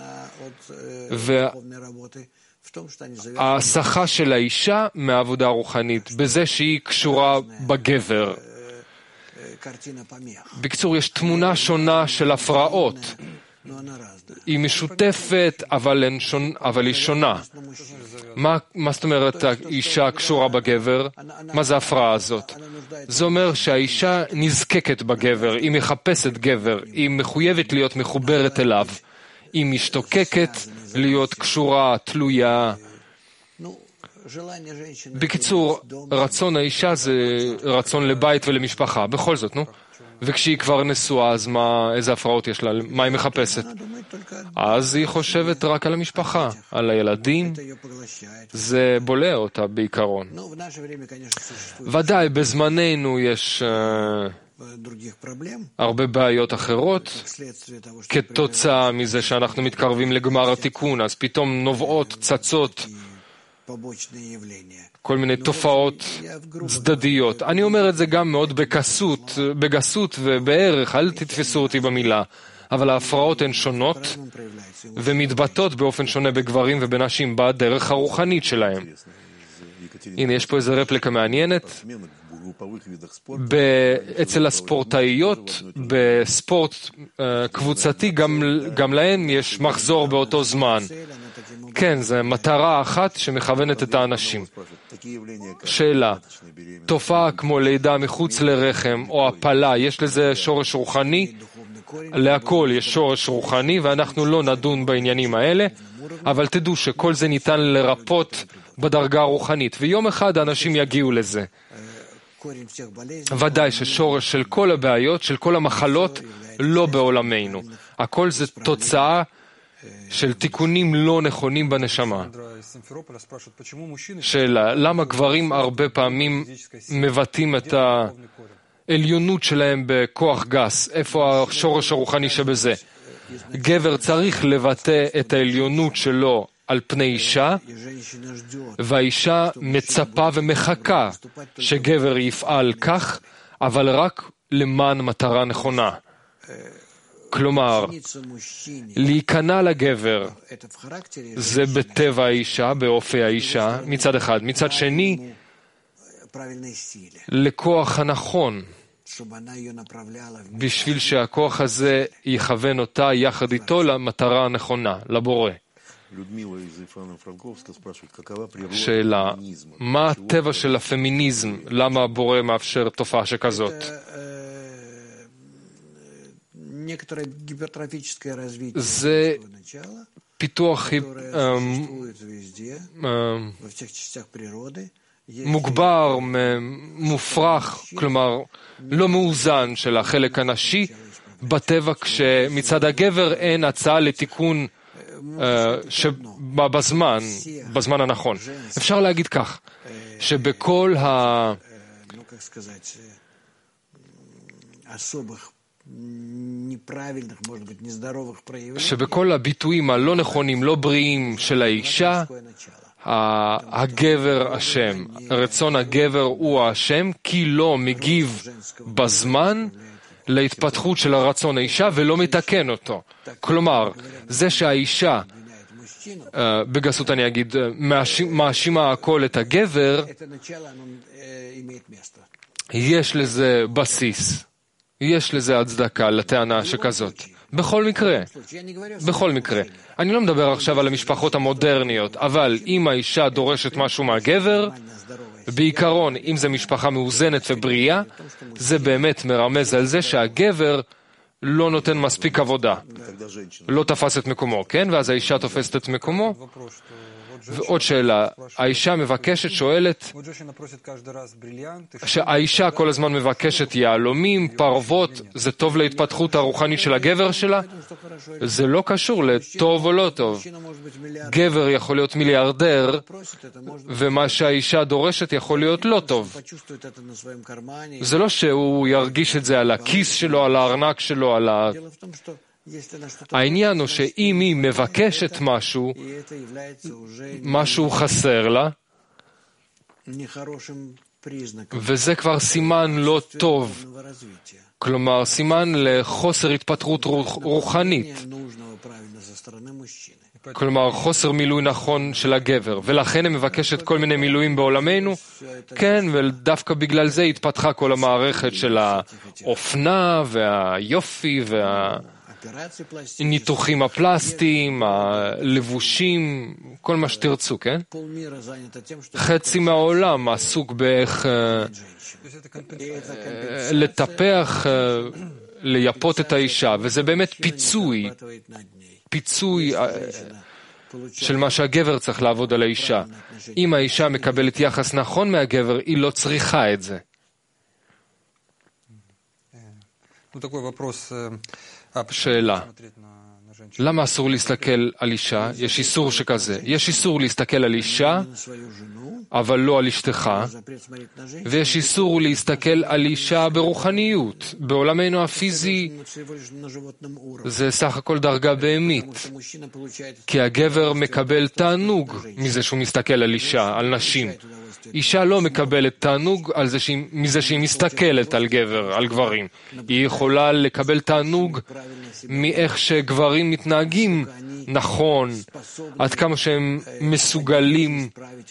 וההסחה של האישה מהעבודה הרוחנית, בזה שהיא קשורה בגבר. בקצור, יש תמונה שונה של הפרעות. היא משותפת, אבל היא שונה. מה זאת אומרת האישה קשורה בגבר? מה זה ההפרעה הזאת? זה אומר שהאישה נזקקת בגבר, היא מחפשת גבר, היא מחויבת להיות מחוברת אליו, היא משתוקקת להיות קשורה, תלויה. בקיצור, רצון האישה זה רצון לבית ולמשפחה, בכל זאת, נו. וכשהיא כבר נשואה, אז איזה הפרעות יש לה? מה היא מחפשת? אז היא חושבת רק על המשפחה, על הילדים. זה בולע אותה בעיקרון. ודאי, בזמננו יש הרבה בעיות אחרות, כתוצאה מזה שאנחנו מתקרבים לגמר התיקון, אז פתאום נובעות, צצות, כל מיני תופעות צדדיות. אני אומר את זה גם מאוד בגסות ובערך, אל תתפסו אותי במילה, אבל ההפרעות הן שונות ומתבטאות באופן שונה בגברים ובנשים בדרך הרוחנית שלהם. הנה, יש פה איזו רפליקה מעניינת. אצל הספורטאיות, בספורט קבוצתי, גם להם יש מחזור באותו זמן. כן, זו מטרה אחת שמכוונת את האנשים. שאלה, תופעה כמו לידה מחוץ לרחם או הפלה, יש לזה שורש רוחני? להכל יש שורש רוחני, ואנחנו לא נדון בעניינים האלה, אבל תדעו שכל זה ניתן לרפות בדרגה הרוחנית, ויום אחד האנשים יגיעו לזה. ודאי ששורש של כל הבעיות, של כל המחלות, לא בעולמנו. הכל זה תוצאה של תיקונים לא נכונים בנשמה. שאלה, למה גברים הרבה פעמים מבטאים את העליונות שלהם בכוח גס? איפה השורש הרוחני שבזה? גבר צריך לבטא את העליונות שלו על פני אישה, והאישה מצפה ומחכה שגבר יפעל כך, אבל רק למען מטרה נכונה. כלומר, להיכנע לגבר זה בטבע האישה, באופי האישה, מצד אחד. מצד שני, לכוח הנכון, בשביל שהכוח הזה יכוון אותה יחד איתו למטרה הנכונה, לבורא. שאלה, מה הטבע של הפמיניזם? למה הבורא מאפשר תופעה שכזאת? זה פיתוח מוגבר, מופרך, כלומר לא מאוזן של החלק הנשי בטבע, כשמצד הגבר אין הצעה לתיקון בזמן הנכון. אפשר להגיד כך, שבכל הביטויים הלא נכונים, לא בריאים של האישה, הגבר אשם. רצון הגבר הוא האשם, כי לא מגיב בזמן להתפתחות של הרצון האישה ולא מתקן אותו. כלומר, זה שהאישה, בגסות אני אגיד, מאשימה הכל את הגבר, יש לזה בסיס. יש לזה הצדקה לטענה שכזאת. בכל מקרה. אני לא מדבר עכשיו על המשפחות המודרניות, אבל אם האישה דורשת משהו מהגבר, בעיקרון, אם זה משפחה מאוזנת ובריאה, זה באמת מרמז על זה שהגבר לא נותן מספיק עבודה. לא תפס את מקומו, כן? ואז האישה תופסת את מקומו. ועוד שאלה, האישה מבקשת, שואלת, שהאישה כל הזמן מבקשת יהלומים, פרוות, זה טוב להתפתחות הרוחנית של הגבר שלה? זה לא קשור לטוב או לא טוב. גבר יכול להיות מיליארדר, ומה שהאישה דורשת יכול להיות לא טוב. זה לא שהוא ירגיש את זה על הכיס שלו, על הארנק שלו, על העניין הוא שאם היא מבקשת משהו חסר לה, וזה כבר סימן לא טוב, כלומר סימן לחוסר התפתחות רוחנית, כלומר חוסר מילוי נכון של הגבר, ולכן היא מבקשת כל מיני מילואים בעולמנו, כן, ודווקא בגלל זה התפתחה כל המערכת של האופנה והיופי הניתוחים הפלסטיים, הלבושים, כל מה שתרצו, כן? חצי מהעולם עסוק באיך לטפח, לייפות את האישה, וזה באמת פיצוי של מה שהגבר צריך לעבוד על האישה. אם האישה מקבלת יחס נכון מהגבר, היא לא צריכה את זה. שאלה, למה אסור להסתכל על אישה? יש איסור שכזה. יש איסור להסתכל על אישה, אבל לא על אשתך, ויש איסור להסתכל על אישה ברוחניות. בעולמנו הפיזי זה סך הכל דרגה בהמית, כי הגבר מקבל תענוג מזה שהוא מסתכל על אישה, על נשים. אישה לא מקבלת תענוג מזה שהיא מסתכלת על גבר, על גברים. היא יכולה לקבל תענוג מאיך שגברים הגברים מתנהגים נכון, עד כמה שהם מסוגלים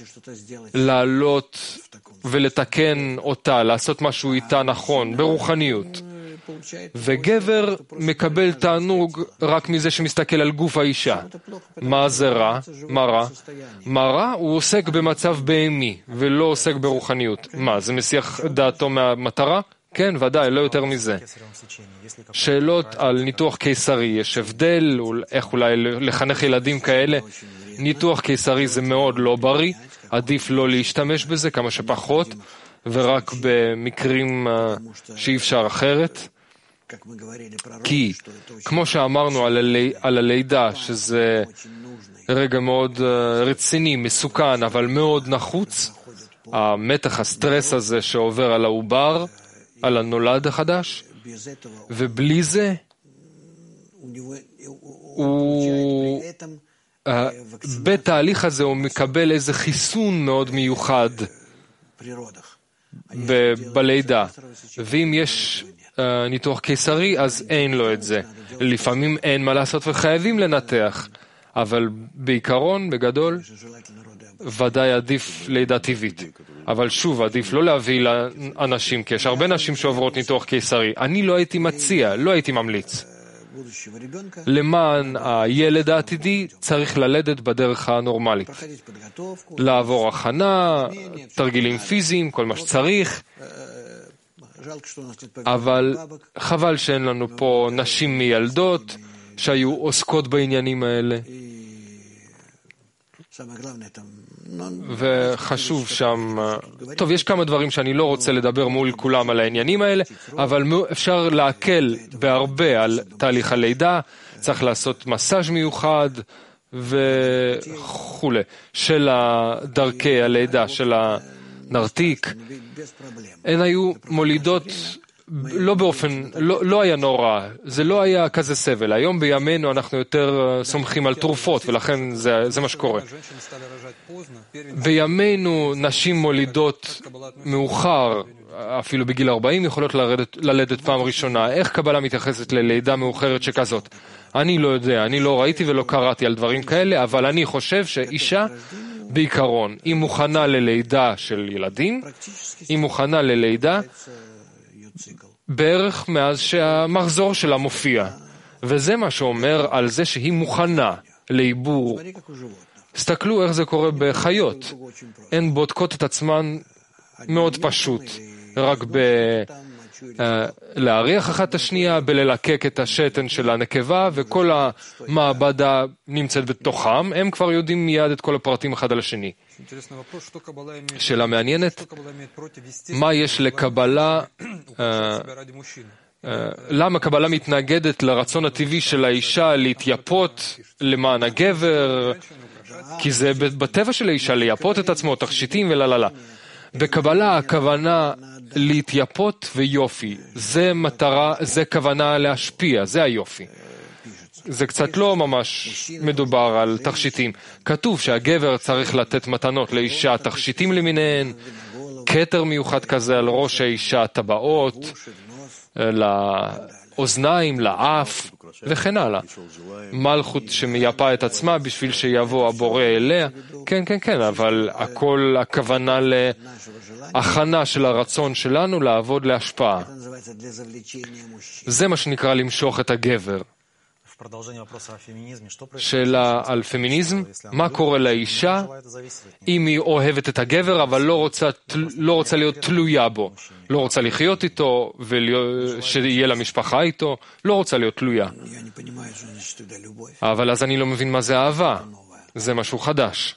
לעלות ולתקן אותה, לעשות משהו איתה נכון, ברוחניות. וגבר מקבל תענוג רק מזה שמסתכל על גוף האישה. מה זה רע? מה רע? מה רע? הוא עוסק במצב בהמי, ולא עוסק ברוחניות. מה, זה מסיח דעתו מהמטרה? כן, ודאי, לא יותר מזה. שאלות על ניתוח קיסרי, יש הבדל, איך אולי לחנך ילדים כאלה? ניתוח קיסרי זה מאוד לא בריא, עדיף לא להשתמש בזה כמה שפחות, ורק במקרים שאי אפשר אחרת. כי, כמו שאמרנו על הלידה, שזה רגע מאוד רציני, מסוכן, אבל מאוד נחוץ, המתח, הסטרס הזה שעובר על העובר, על הנולד החדש, ובלי זה, בתהליך הזה הוא מקבל איזה חיסון מאוד מיוחד בלידה. ואם יש ניתוח קיסרי, אז אין לו את זה. לפעמים אין מה לעשות וחייבים לנתח, אבל בעיקרון, בגדול, ודאי עדיף לידה טבעית. אבל שוב, עדיף לא להביא לאנשים, כי יש הרבה נשים שעוברות ניתוח קיסרי. אני לא הייתי מציע, לא הייתי ממליץ. למען הילד העתידי צריך ללדת בדרך הנורמלית. לעבור הכנה, תרגילים פיזיים, כל מה שצריך. אבל חבל שאין לנו פה נשים מילדות שהיו עוסקות בעניינים האלה. וחשוב שם, טוב, יש כמה דברים שאני לא רוצה לדבר מול כולם על העניינים האלה, אבל אפשר להקל בהרבה על תהליך הלידה, צריך לעשות מסאז' מיוחד וכו' של דרכי הלידה, של הנרתיק. הן היו מולידות לא באופן, לא היה נורא, זה לא היה כזה סבל. היום בימינו אנחנו יותר סומכים על תרופות, ולכן זה מה שקורה. בימינו נשים מולידות מאוחר, אפילו בגיל 40 יכולות ללדת פעם ראשונה. איך קבלה מתייחסת ללידה מאוחרת שכזאת? אני לא יודע, אני לא ראיתי ולא קראתי על דברים כאלה, אבל אני חושב שאישה בעיקרון, היא מוכנה ללידה של ילדים, היא מוכנה ללידה בערך מאז שהמחזור שלה מופיע. וזה מה שאומר על זה שהיא מוכנה לעיבור. תסתכלו איך זה קורה בחיות. הן בודקות את עצמן מאוד פשוט. רק להריח אחת השנייה, בללקק את השתן של הנקבה, וכל המעבדה נמצאת בתוכם. הם כבר יודעים מיד את כל הפרטים אחד על השני. שאלה מעניינת, מה יש לקבלה, למה קבלה מתנגדת לרצון הטבעי של האישה להתייפות למען הגבר, כי זה בטבע של האישה לייפות את עצמו, תכשיטים ולללה. בקבלה הכוונה להתייפות ויופי, זה מטרה, זה כוונה להשפיע, זה היופי. זה קצת לא ממש מדובר על תכשיטים. כתוב שהגבר צריך לתת מתנות לאישה, תכשיטים למיניהן, כתר מיוחד כזה על ראש האישה, טבעות, לאוזניים, לאף, וכן הלאה. מלכות שמייפה את עצמה בשביל שיבוא הבורא אליה. כן, כן, כן, אבל הכל הכוונה להכנה של הרצון שלנו לעבוד להשפעה. זה מה שנקרא למשוך את הגבר. שאלה על פמיניזם, מה קורה לאישה אם היא אוהבת את הגבר אבל לא רוצה להיות תלויה בו, לא רוצה לחיות איתו ושיהיה לה משפחה איתו, לא רוצה להיות תלויה. אבל אז אני לא מבין מה זה אהבה, זה משהו חדש.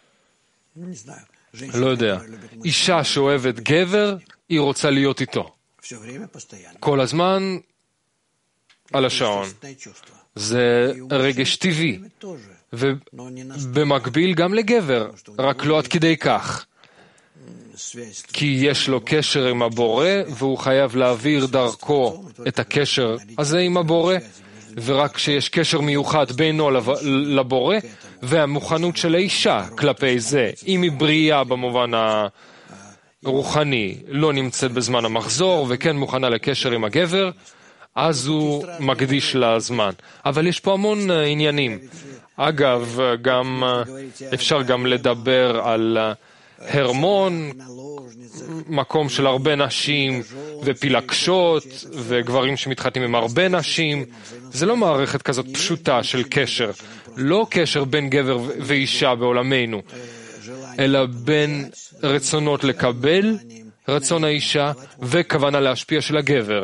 לא יודע, אישה שאוהבת גבר היא רוצה להיות איתו כל הזמן על השעון. זה רגש טבעי, ובמקביל גם לגבר, רק לא עד כדי כך. כי יש לו קשר עם הבורא, והוא חייב להעביר דרכו את הקשר הזה עם הבורא, ורק כשיש קשר מיוחד בינו לבורא, והמוכנות של האישה כלפי זה, אם היא בריאה במובן הרוחני, לא נמצאת בזמן המחזור, וכן מוכנה לקשר עם הגבר, אז הוא מקדיש לזמן. אבל יש פה המון עניינים. אגב, אפשר גם לדבר על הרמון, מקום של הרבה נשים ופילגשות וגברים שמתחתנים עם הרבה נשים. זה לא מערכת כזאת פשוטה של קשר. לא קשר בין גבר ואישה בעולמנו, אלא בין רצונות לקבל, רצון האישה וכוונה להשפיע של הגבר.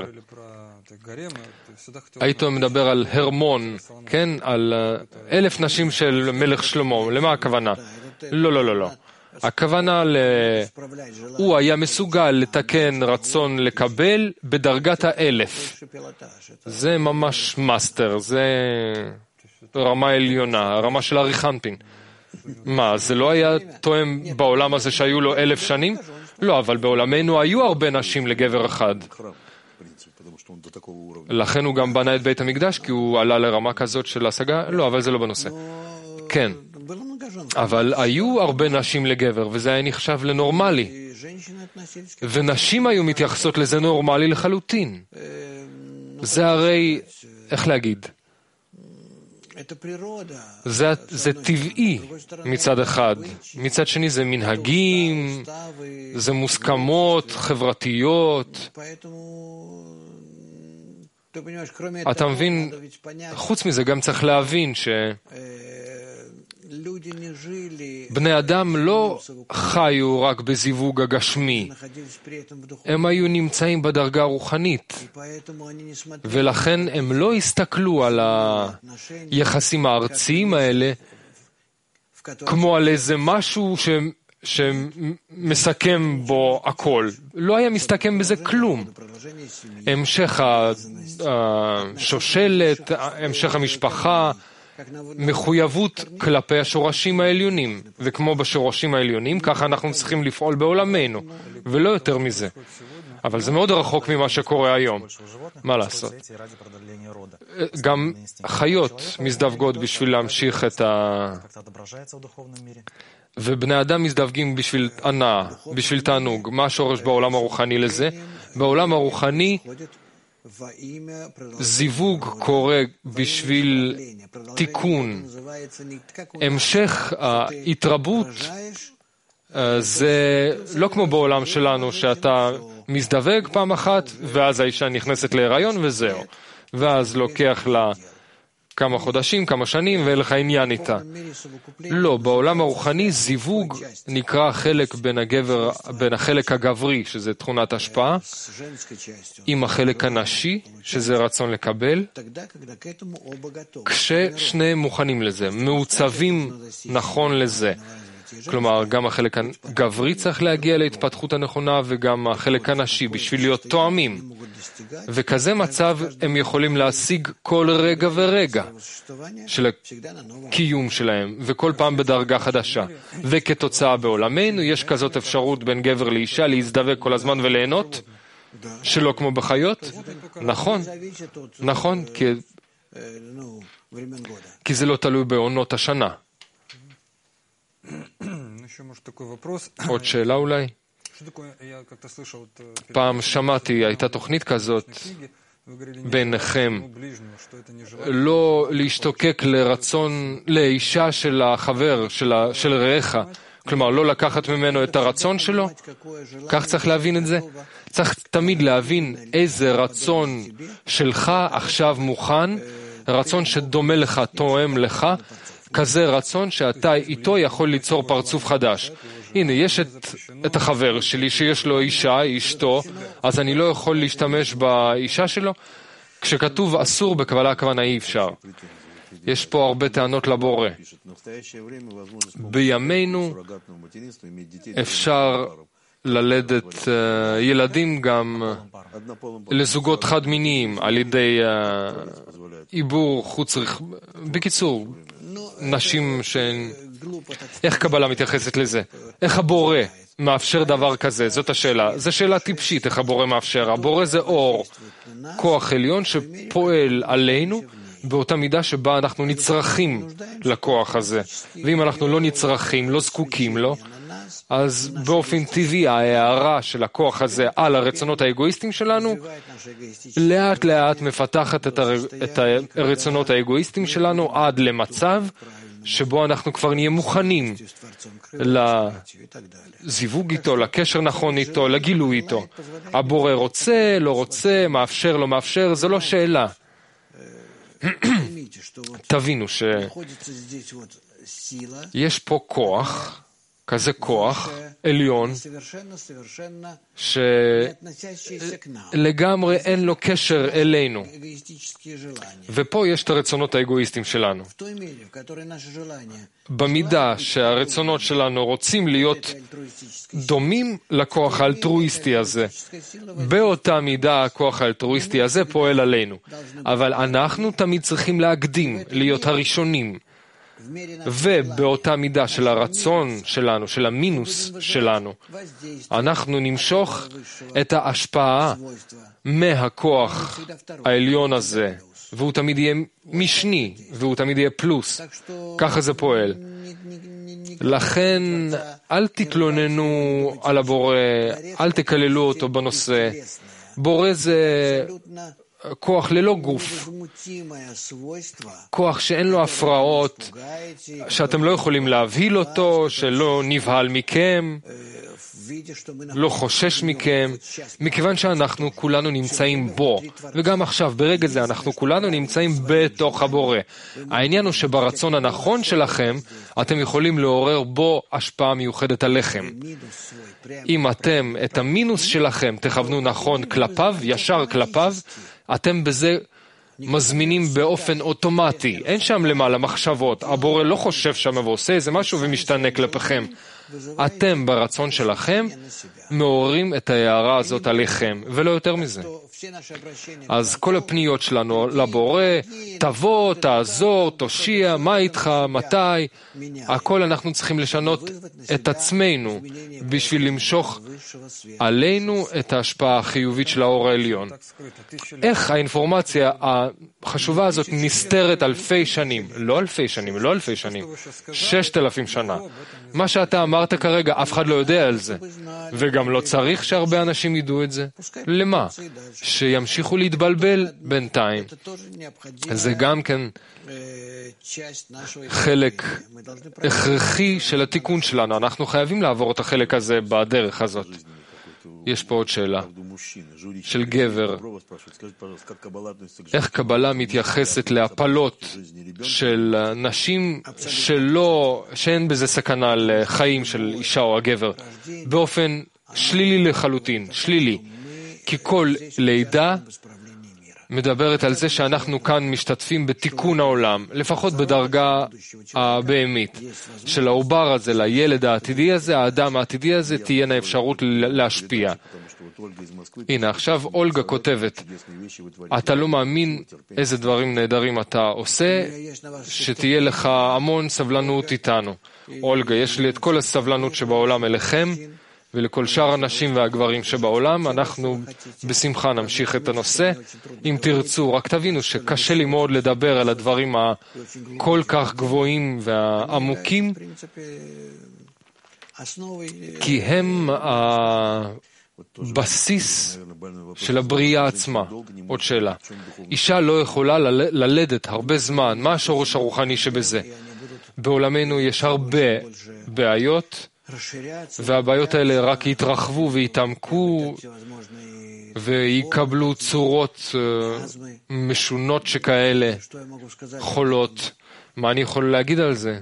הייתו מדבר על הרמון, כן? על 1,000 נשים של מלך שלמה. למה הכוונה? לא. הכוונה הוא היה מסוגל לתקן רצון לקבל בדרגת 1,000. זה ממש מאסטר, זה רמה עליונה, רמה של אריכנפין. מה, זה לא היה תואם בעולם הזה שהיו לו 1,000 שנים? לא, אבל בעולמנו היו הרבה נשים לגבר אחד. לכן הוא גם בנה את בית המקדש, כי הוא עלה לרמה כזאת של השגה? לא, אבל זה לא בנושא. כן. אבל היו הרבה נשים לגבר, וזה היה נחשב לנורמלי. ונשים היו מתייחסות לזה נורמלי לחלוטין. זה הרי, איך להגיד? זה טבעי מצד אחד. מצד שני זה מנהגים, זה מוסכמות חברתיות. אתה מבין, חוץ מזה גם צריך להבין בני אדם לא חיו רק בזיווג הגשמי, הם היו נמצאים בדרגה הרוחנית, ולכן הם לא הסתכלו על היחסים הארציים האלה כמו על איזה משהו שמסכם בו הכל. לא היה מסתכם בזה כלום. המשך השושלת, המשך המשפחה, מחויבות כלפי השורשים העליונים, וכמו בשורשים העליונים, ככה אנחנו צריכים לפעול בעולמנו, ולא יותר מזה. אבל זה מאוד רחוק ממה שקורה היום. מה לעשות? גם חיות מזדווגות בשביל להמשיך את ובני אדם מזדווגים בשביל הנאה, בשביל תענוג. מה השורש בעולם הרוחני לזה? בעולם הרוחני זיווג קורה בשביל תיקון. המשך ההתרבות זה לא כמו בעולם שלנו שאתה מזדווג פעם אחת ואז האישה נכנסת להיריון וזהו. ואז לוקח לה כמה חודשים, כמה שנים, ואין לך עניין איתה. לא, בעולם הרוחני זיווג נקרא חלק בין החלק הגברי, שזה תכונת השפעה, עם החלק הנשי, שזה רצון לקבל, כששניהם מוכנים לזה, מעוצבים נכון לזה. כלומר, גם החלק הגברי צריך להגיע להתפתחות הנכונה, וגם החלק הנשי, בשביל להיות תואמים. וכזה מצב הם יכולים להשיג כל רגע ורגע של הקיום שלהם, וכל פעם בדרגה חדשה. וכתוצאה בעולמנו יש כזאת אפשרות בין גבר לאישה להזדווג כל הזמן וליהנות, שלא כמו בחיות. נכון, כי זה לא תלוי בעונות השנה. עוד שאלה אולי? פעם שמעתי, הייתה תוכנית כזאת ביניכם, לא להשתוקק לרצון לאישה של החבר, של רעך, כלומר לא לקחת ממנו את הרצון שלו. כך צריך להבין את זה. צריך תמיד להבין איזה רצון שלך עכשיו מוכן, רצון שדומה לך, תואם לך, כזה רצון שאתה איתו יכול ליצור פרצוף חדש. הנה, יש את החבר שלי שיש לו אישה, אשתו, אז אני לא יכול להשתמש באישה שלו. כשכתוב אסור בקבלה, הכוונה אי אפשר. יש פה הרבה טענות לבורא. בימינו אפשר ללדת ילדים גם לזוגות חד-מיניים על ידי עיבור חוץ בקיצור, נשים שהן... איך קבלה מתייחסת לזה? איך הבורא מאפשר דבר כזה? זאת השאלה. זו שאלה טיפשית, איך הבורא מאפשר. הבורא זה אור, כוח עליון שפועל עלינו באותה מידה שבה אנחנו נצרכים לכוח הזה. ואם אנחנו לא נצרכים, לא זקוקים לו, אז באופן טבעי ההערה של הכוח הזה על הרצונות האגואיסטיים שלנו לאט לאט מפתחת את הרצונות האגואיסטיים שלנו עד למצב שבו אנחנו כבר נהיה מוכנים לזיווג איתו, לקשר נכון איתו, לגילוי איתו. הבורא רוצה, לא רוצה, מאפשר, לא מאפשר, זו לא שאלה. תבינו שיש פה כוח, כזה כוח עליון, שלגמרי אין לו קשר אלינו. ופה יש את הרצונות האגואיסטיים שלנו. במידה שהרצונות שלנו רוצים להיות דומים לכוח האלטרואיסטי הזה, באותה מידה הכוח האלטרואיסטי הזה פועל עלינו. אבל אנחנו תמיד צריכים להקדים, להיות הראשונים. ובאותה מידה של הרצון שלנו, של המינוס שלנו, אנחנו נמשוך את ההשפעה מהכוח העליון הזה, והוא תמיד יהיה משני, והוא תמיד יהיה פלוס. ככה זה פועל. לכן אל תתלוננו על הבורא, אל תקללו אותו בנושא. בורא זה כוח ללא גוף, כוח שאין לו הפרעות, שאתם לא יכולים להבהיל אותו, שלא נבהל מכם, לא חושש מכם, מכיוון שאנחנו כולנו נמצאים בו, וגם עכשיו, ברגע זה, אנחנו כולנו נמצאים בתוך הבורא. העניין הוא שברצון הנכון שלכם, אתם יכולים לעורר בו השפעה מיוחדת עליכם. אם אתם את המינוס שלכם תכוונו נכון כלפיו, ישר כלפיו, אתם בזה מזמינים באופן אוטומטי. אין שם למעלה מחשבות. הבורא לא חושב שם ועושה איזה משהו ומשתנה כלפיכם. אתם ברצון שלכם מעוררים את ההערה הזאת עליכם, ולא יותר מזה. אז כל הפניות שלנו לבורא, תבוא, תעזור, תושיע, מה איתך, מתי, הכל אנחנו צריכים לשנות את עצמנו בשביל למשוך עלינו את ההשפעה החיובית של האור העליון. איך האינפורמציה החשובה הזאת נסתרת אלפי שנים, לא אלפי שנים, לא אלפי שנים, 6,000 שנה. מה שאתה אמרת כרגע, אף אחד לא יודע על זה. וגם לא צריך שהרבה אנשים ידעו את זה. למה? שימשיכו להתבלבל בינתיים. זה גם כן חלק הכרחי של התיקון שלנו. אנחנו חייבים לעבור את החלק הזה בדרך הזאת. יש פה עוד שאלה של גבר. איך קבלה מתייחסת להפלות של נשים שאין בזה סכנה לחיים של אישה או הגבר? באופן שלילי לחלוטין, שלילי. כי כל לידה מדברת על זה שאנחנו כאן משתתפים בתיקון העולם, לפחות בדרגה הבהמית של העובר הזה, לילד העתידי הזה, האדם העתידי הזה, תהיינה אפשרות להשפיע. הנה, עכשיו אולגה כותבת, אתה לא מאמין איזה דברים נהדרים אתה עושה, שתהיה לך המון סבלנות איתנו. אולגה, יש לי את כל הסבלנות שבעולם אליכם, ולכל שאר הנשים והגברים שבעולם, אנחנו בשמחה נמשיך את הנושא. אם תרצו, רק תבינו שקשה לי מאוד לדבר על הדברים הכל כך גבוהים והעמוקים, כי הם הבסיס של הבריאה עצמה. עוד שאלה. אישה לא יכולה ללדת הרבה זמן. מה השורש הרוחני שבזה? בעולמנו יש הרבה בעיות, והבעיות האלה רק יתרחבו ויתעמקו ויקבלו צורות משונות שכאלה, חולות. מה אני יכול להגיד על זה?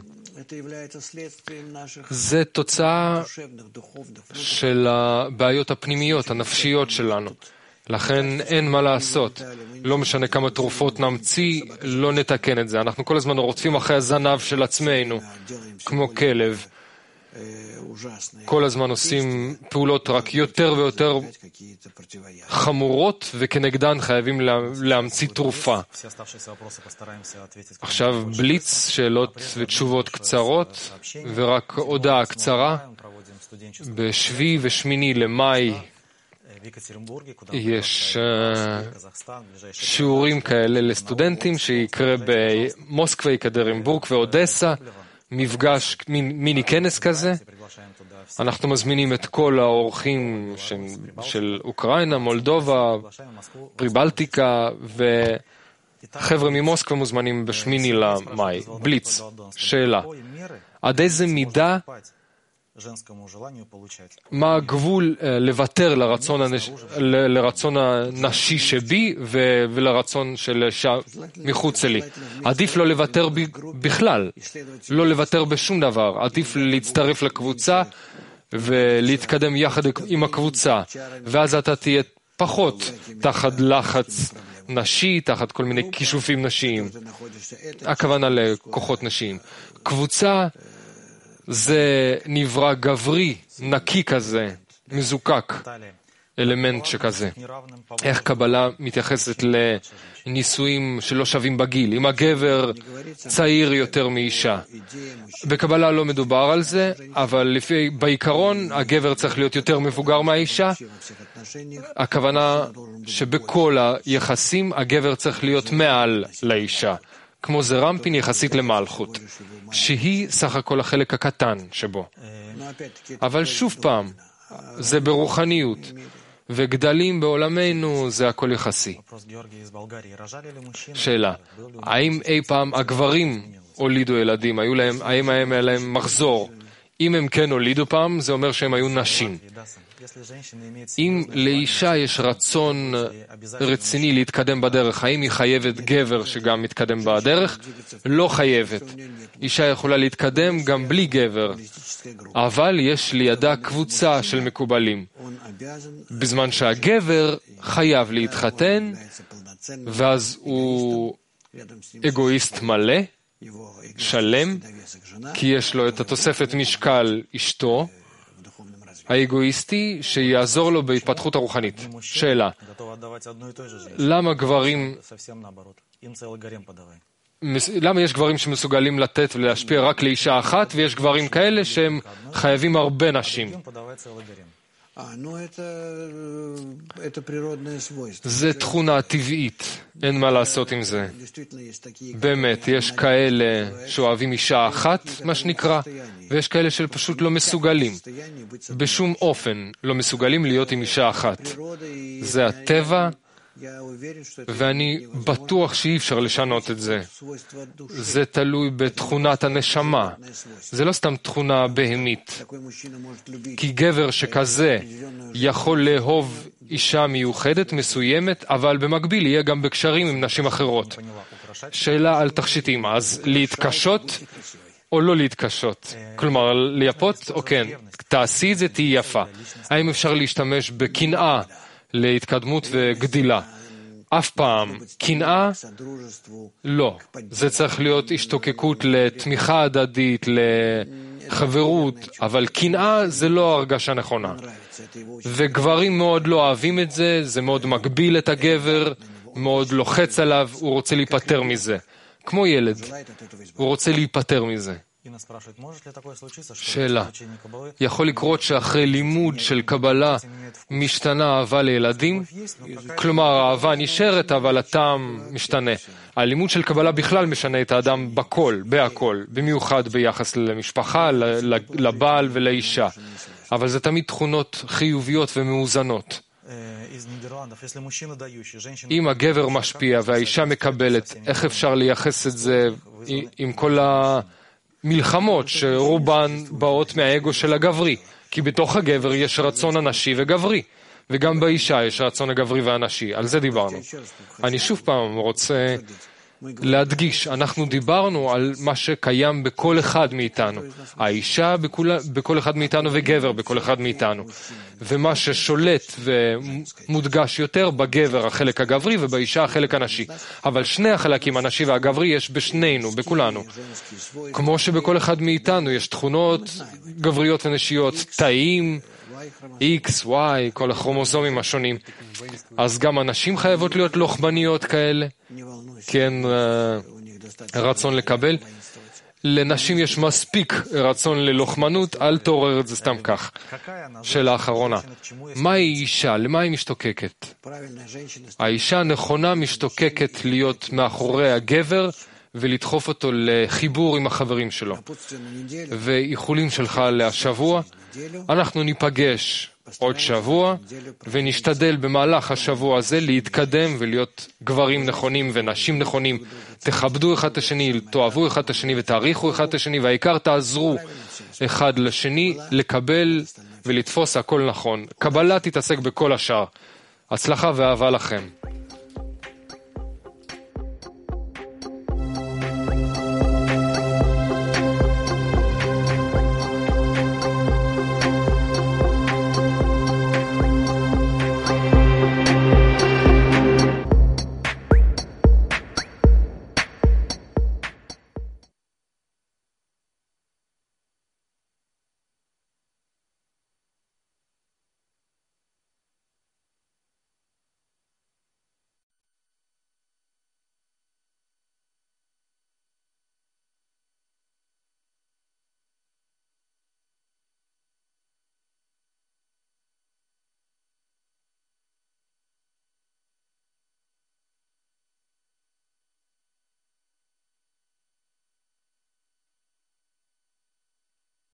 זה תוצאה של הבעיות הפנימיות, הנפשיות שלנו. לכן אין מה לעשות. לא משנה כמה תרופות נמציא, לא נתקן את זה. אנחנו כל הזמן רודפים אחרי הזנב של עצמנו, כמו כלב. כל הזמן עושים פעולות רק יותר ויותר חמורות, וכנגדן חייבים להמציא תרופה. עכשיו בליץ, שאלות ותשובות קצרות, ורק הודעה קצרה. בשביעי ושמיני למאי יש שיעורים כאלה לסטודנטים שיקרה במוסקבה, יקדרנבורג ואודסה, מפגש, מיני כנס כזה. אנחנו מזמינים את כל האורחים של אוקראינה, מולדובה, פריבלטיקה, וחבר'ה ממוסקבה מוזמנים בשמיני למאי. בליץ, שאלה. עד איזה מידה, מה הגבול לוותר לרצון הנשי שבי ולרצון של אישה מחוץ לי? עדיף לא לוותר בכלל, לא לוותר בשום דבר. עדיף להצטרף לקבוצה ולהתקדם יחד עם הקבוצה, ואז אתה תהיה פחות תחת לחץ נשי, תחת כל מיני כישופים נשיים. הכוונה לכוחות נשיים. קבוצה זה נברא גברי, נקי כזה, מזוקק, אלמנט שכזה. איך קבלה מתייחסת לנישואים שלא שווים בגיל, אם הגבר צעיר יותר מאישה. בקבלה לא מדובר על זה, אבל בעיקרון הגבר צריך להיות יותר מבוגר מהאישה. הכוונה שבכל היחסים הגבר צריך להיות מעל לאישה. כמו זה רמפין יחסית למלכות, שהיא סך הכל החלק הקטן שבו. אבל שוב פעם, זה ברוחניות, וגדלים בעולמנו זה הכל יחסי. שאלה, האם אי פעם הגברים הולידו ילדים, האם היה להם מחזור? אם הם כן הולידו פעם, זה אומר שהם היו נשים. אם לאישה יש רצון רציני להתקדם בדרך, האם היא חייבת גבר שגם מתקדם בדרך? לא חייבת. אישה יכולה להתקדם גם בלי גבר, אבל יש לידה קבוצה של מקובלים. בזמן שהגבר חייב להתחתן, ואז הוא אגואיסט מלא, שלם, כי יש לו את התוספת משקל אשתו, האגואיסטי שיעזור לו בהתפתחות הרוחנית. שאלה, למה יש גברים שמסוגלים לתת ולהשפיע רק לאישה אחת, ויש גברים כאלה שהם חייבים הרבה נשים? זה תכונה טבעית, אין מה לעשות עם זה. באמת, יש כאלה שאוהבים אישה אחת, מה שנקרא, ויש כאלה שפשוט לא מסוגלים. בשום אופן לא מסוגלים להיות עם אישה אחת. זה הטבע, ואני בטוח שאי אפשר לשנות את זה. זה תלוי בתכונת הנשמה. זה לא סתם תכונה בהמית. כי גבר שכזה יכול לאהוב אישה מיוחדת, מסוימת, אבל במקביל יהיה גם בקשרים עם נשים אחרות. שאלה על תכשיטים, אז להתקשות או לא להתקשות? כלומר, ליפות או כן? תעשי את זה, תהי יפה. האם אפשר להשתמש בקנאה להתקדמות וגדילה? אף פעם. קנאה? לא. זה צריך להיות השתוקקות לתמיכה הדדית, לחברות, אבל קנאה זה לא הרגשה נכונה. וגברים מאוד לא אוהבים את זה, זה מאוד מגביל את הגבר, מאוד לוחץ עליו, הוא רוצה להיפטר מזה. כמו ילד, הוא רוצה להיפטר מזה. שאלה, יכול לקרות שאחרי לימוד של קבלה משתנה אהבה לילדים? כלומר, האהבה נשארת, אבל הטעם משתנה. הלימוד של קבלה בכלל משנה את האדם בהכל, במיוחד ביחס למשפחה, לבעל ולאישה. אבל זה תמיד תכונות חיוביות ומאוזנות. אם הגבר משפיע והאישה מקבלת, איך אפשר לייחס את זה עם כל מלחמות שרובן באות מהאגו של הגברי? כי בתוך הגבר יש רצון הנשי וגברי, וגם באישה יש רצון הגברי והנשי. על זה דיברנו. אני שוב פעם רוצה להדגיש, אנחנו דיברנו על מה שקיים בכל אחד מאיתנו. האישה בכל אחד מאיתנו וגבר בכל אחד מאיתנו. ומה ששולט ומודגש יותר בגבר החלק הגברי ובאישה החלק הנשי. אבל שני החלקים, הנשי והגברי, יש בשנינו, בכולנו. כמו שבכל אחד מאיתנו יש תכונות גבריות ונשיות, תאים, X, Y, כל הכרומוזומים השונים. אז גם הנשים חייבות להיות לוחמניות כאלה. כן, רצון לקבל. לנשים יש מספיק רצון ללוחמנות, אל תעורר את זה סתם כך. שאלה אחרונה, מהי אישה? למה היא משתוקקת? האישה הנכונה משתוקקת להיות מאחורי הגבר ולדחוף אותו לחיבור עם החברים שלו. ואיחולים שלך לשבוע, אנחנו ניפגש עוד שבוע, ונשתדל במהלך השבוע הזה להתקדם ולהיות גברים נכונים ונשים נכונים. תכבדו אחד את השני, תאהבו אחד את השני ותעריכו אחד את השני, והעיקר תעזרו אחד לשני לקבל ולתפוס הכל נכון. קבלה תתעסק בכל השאר. הצלחה ואהבה לכם.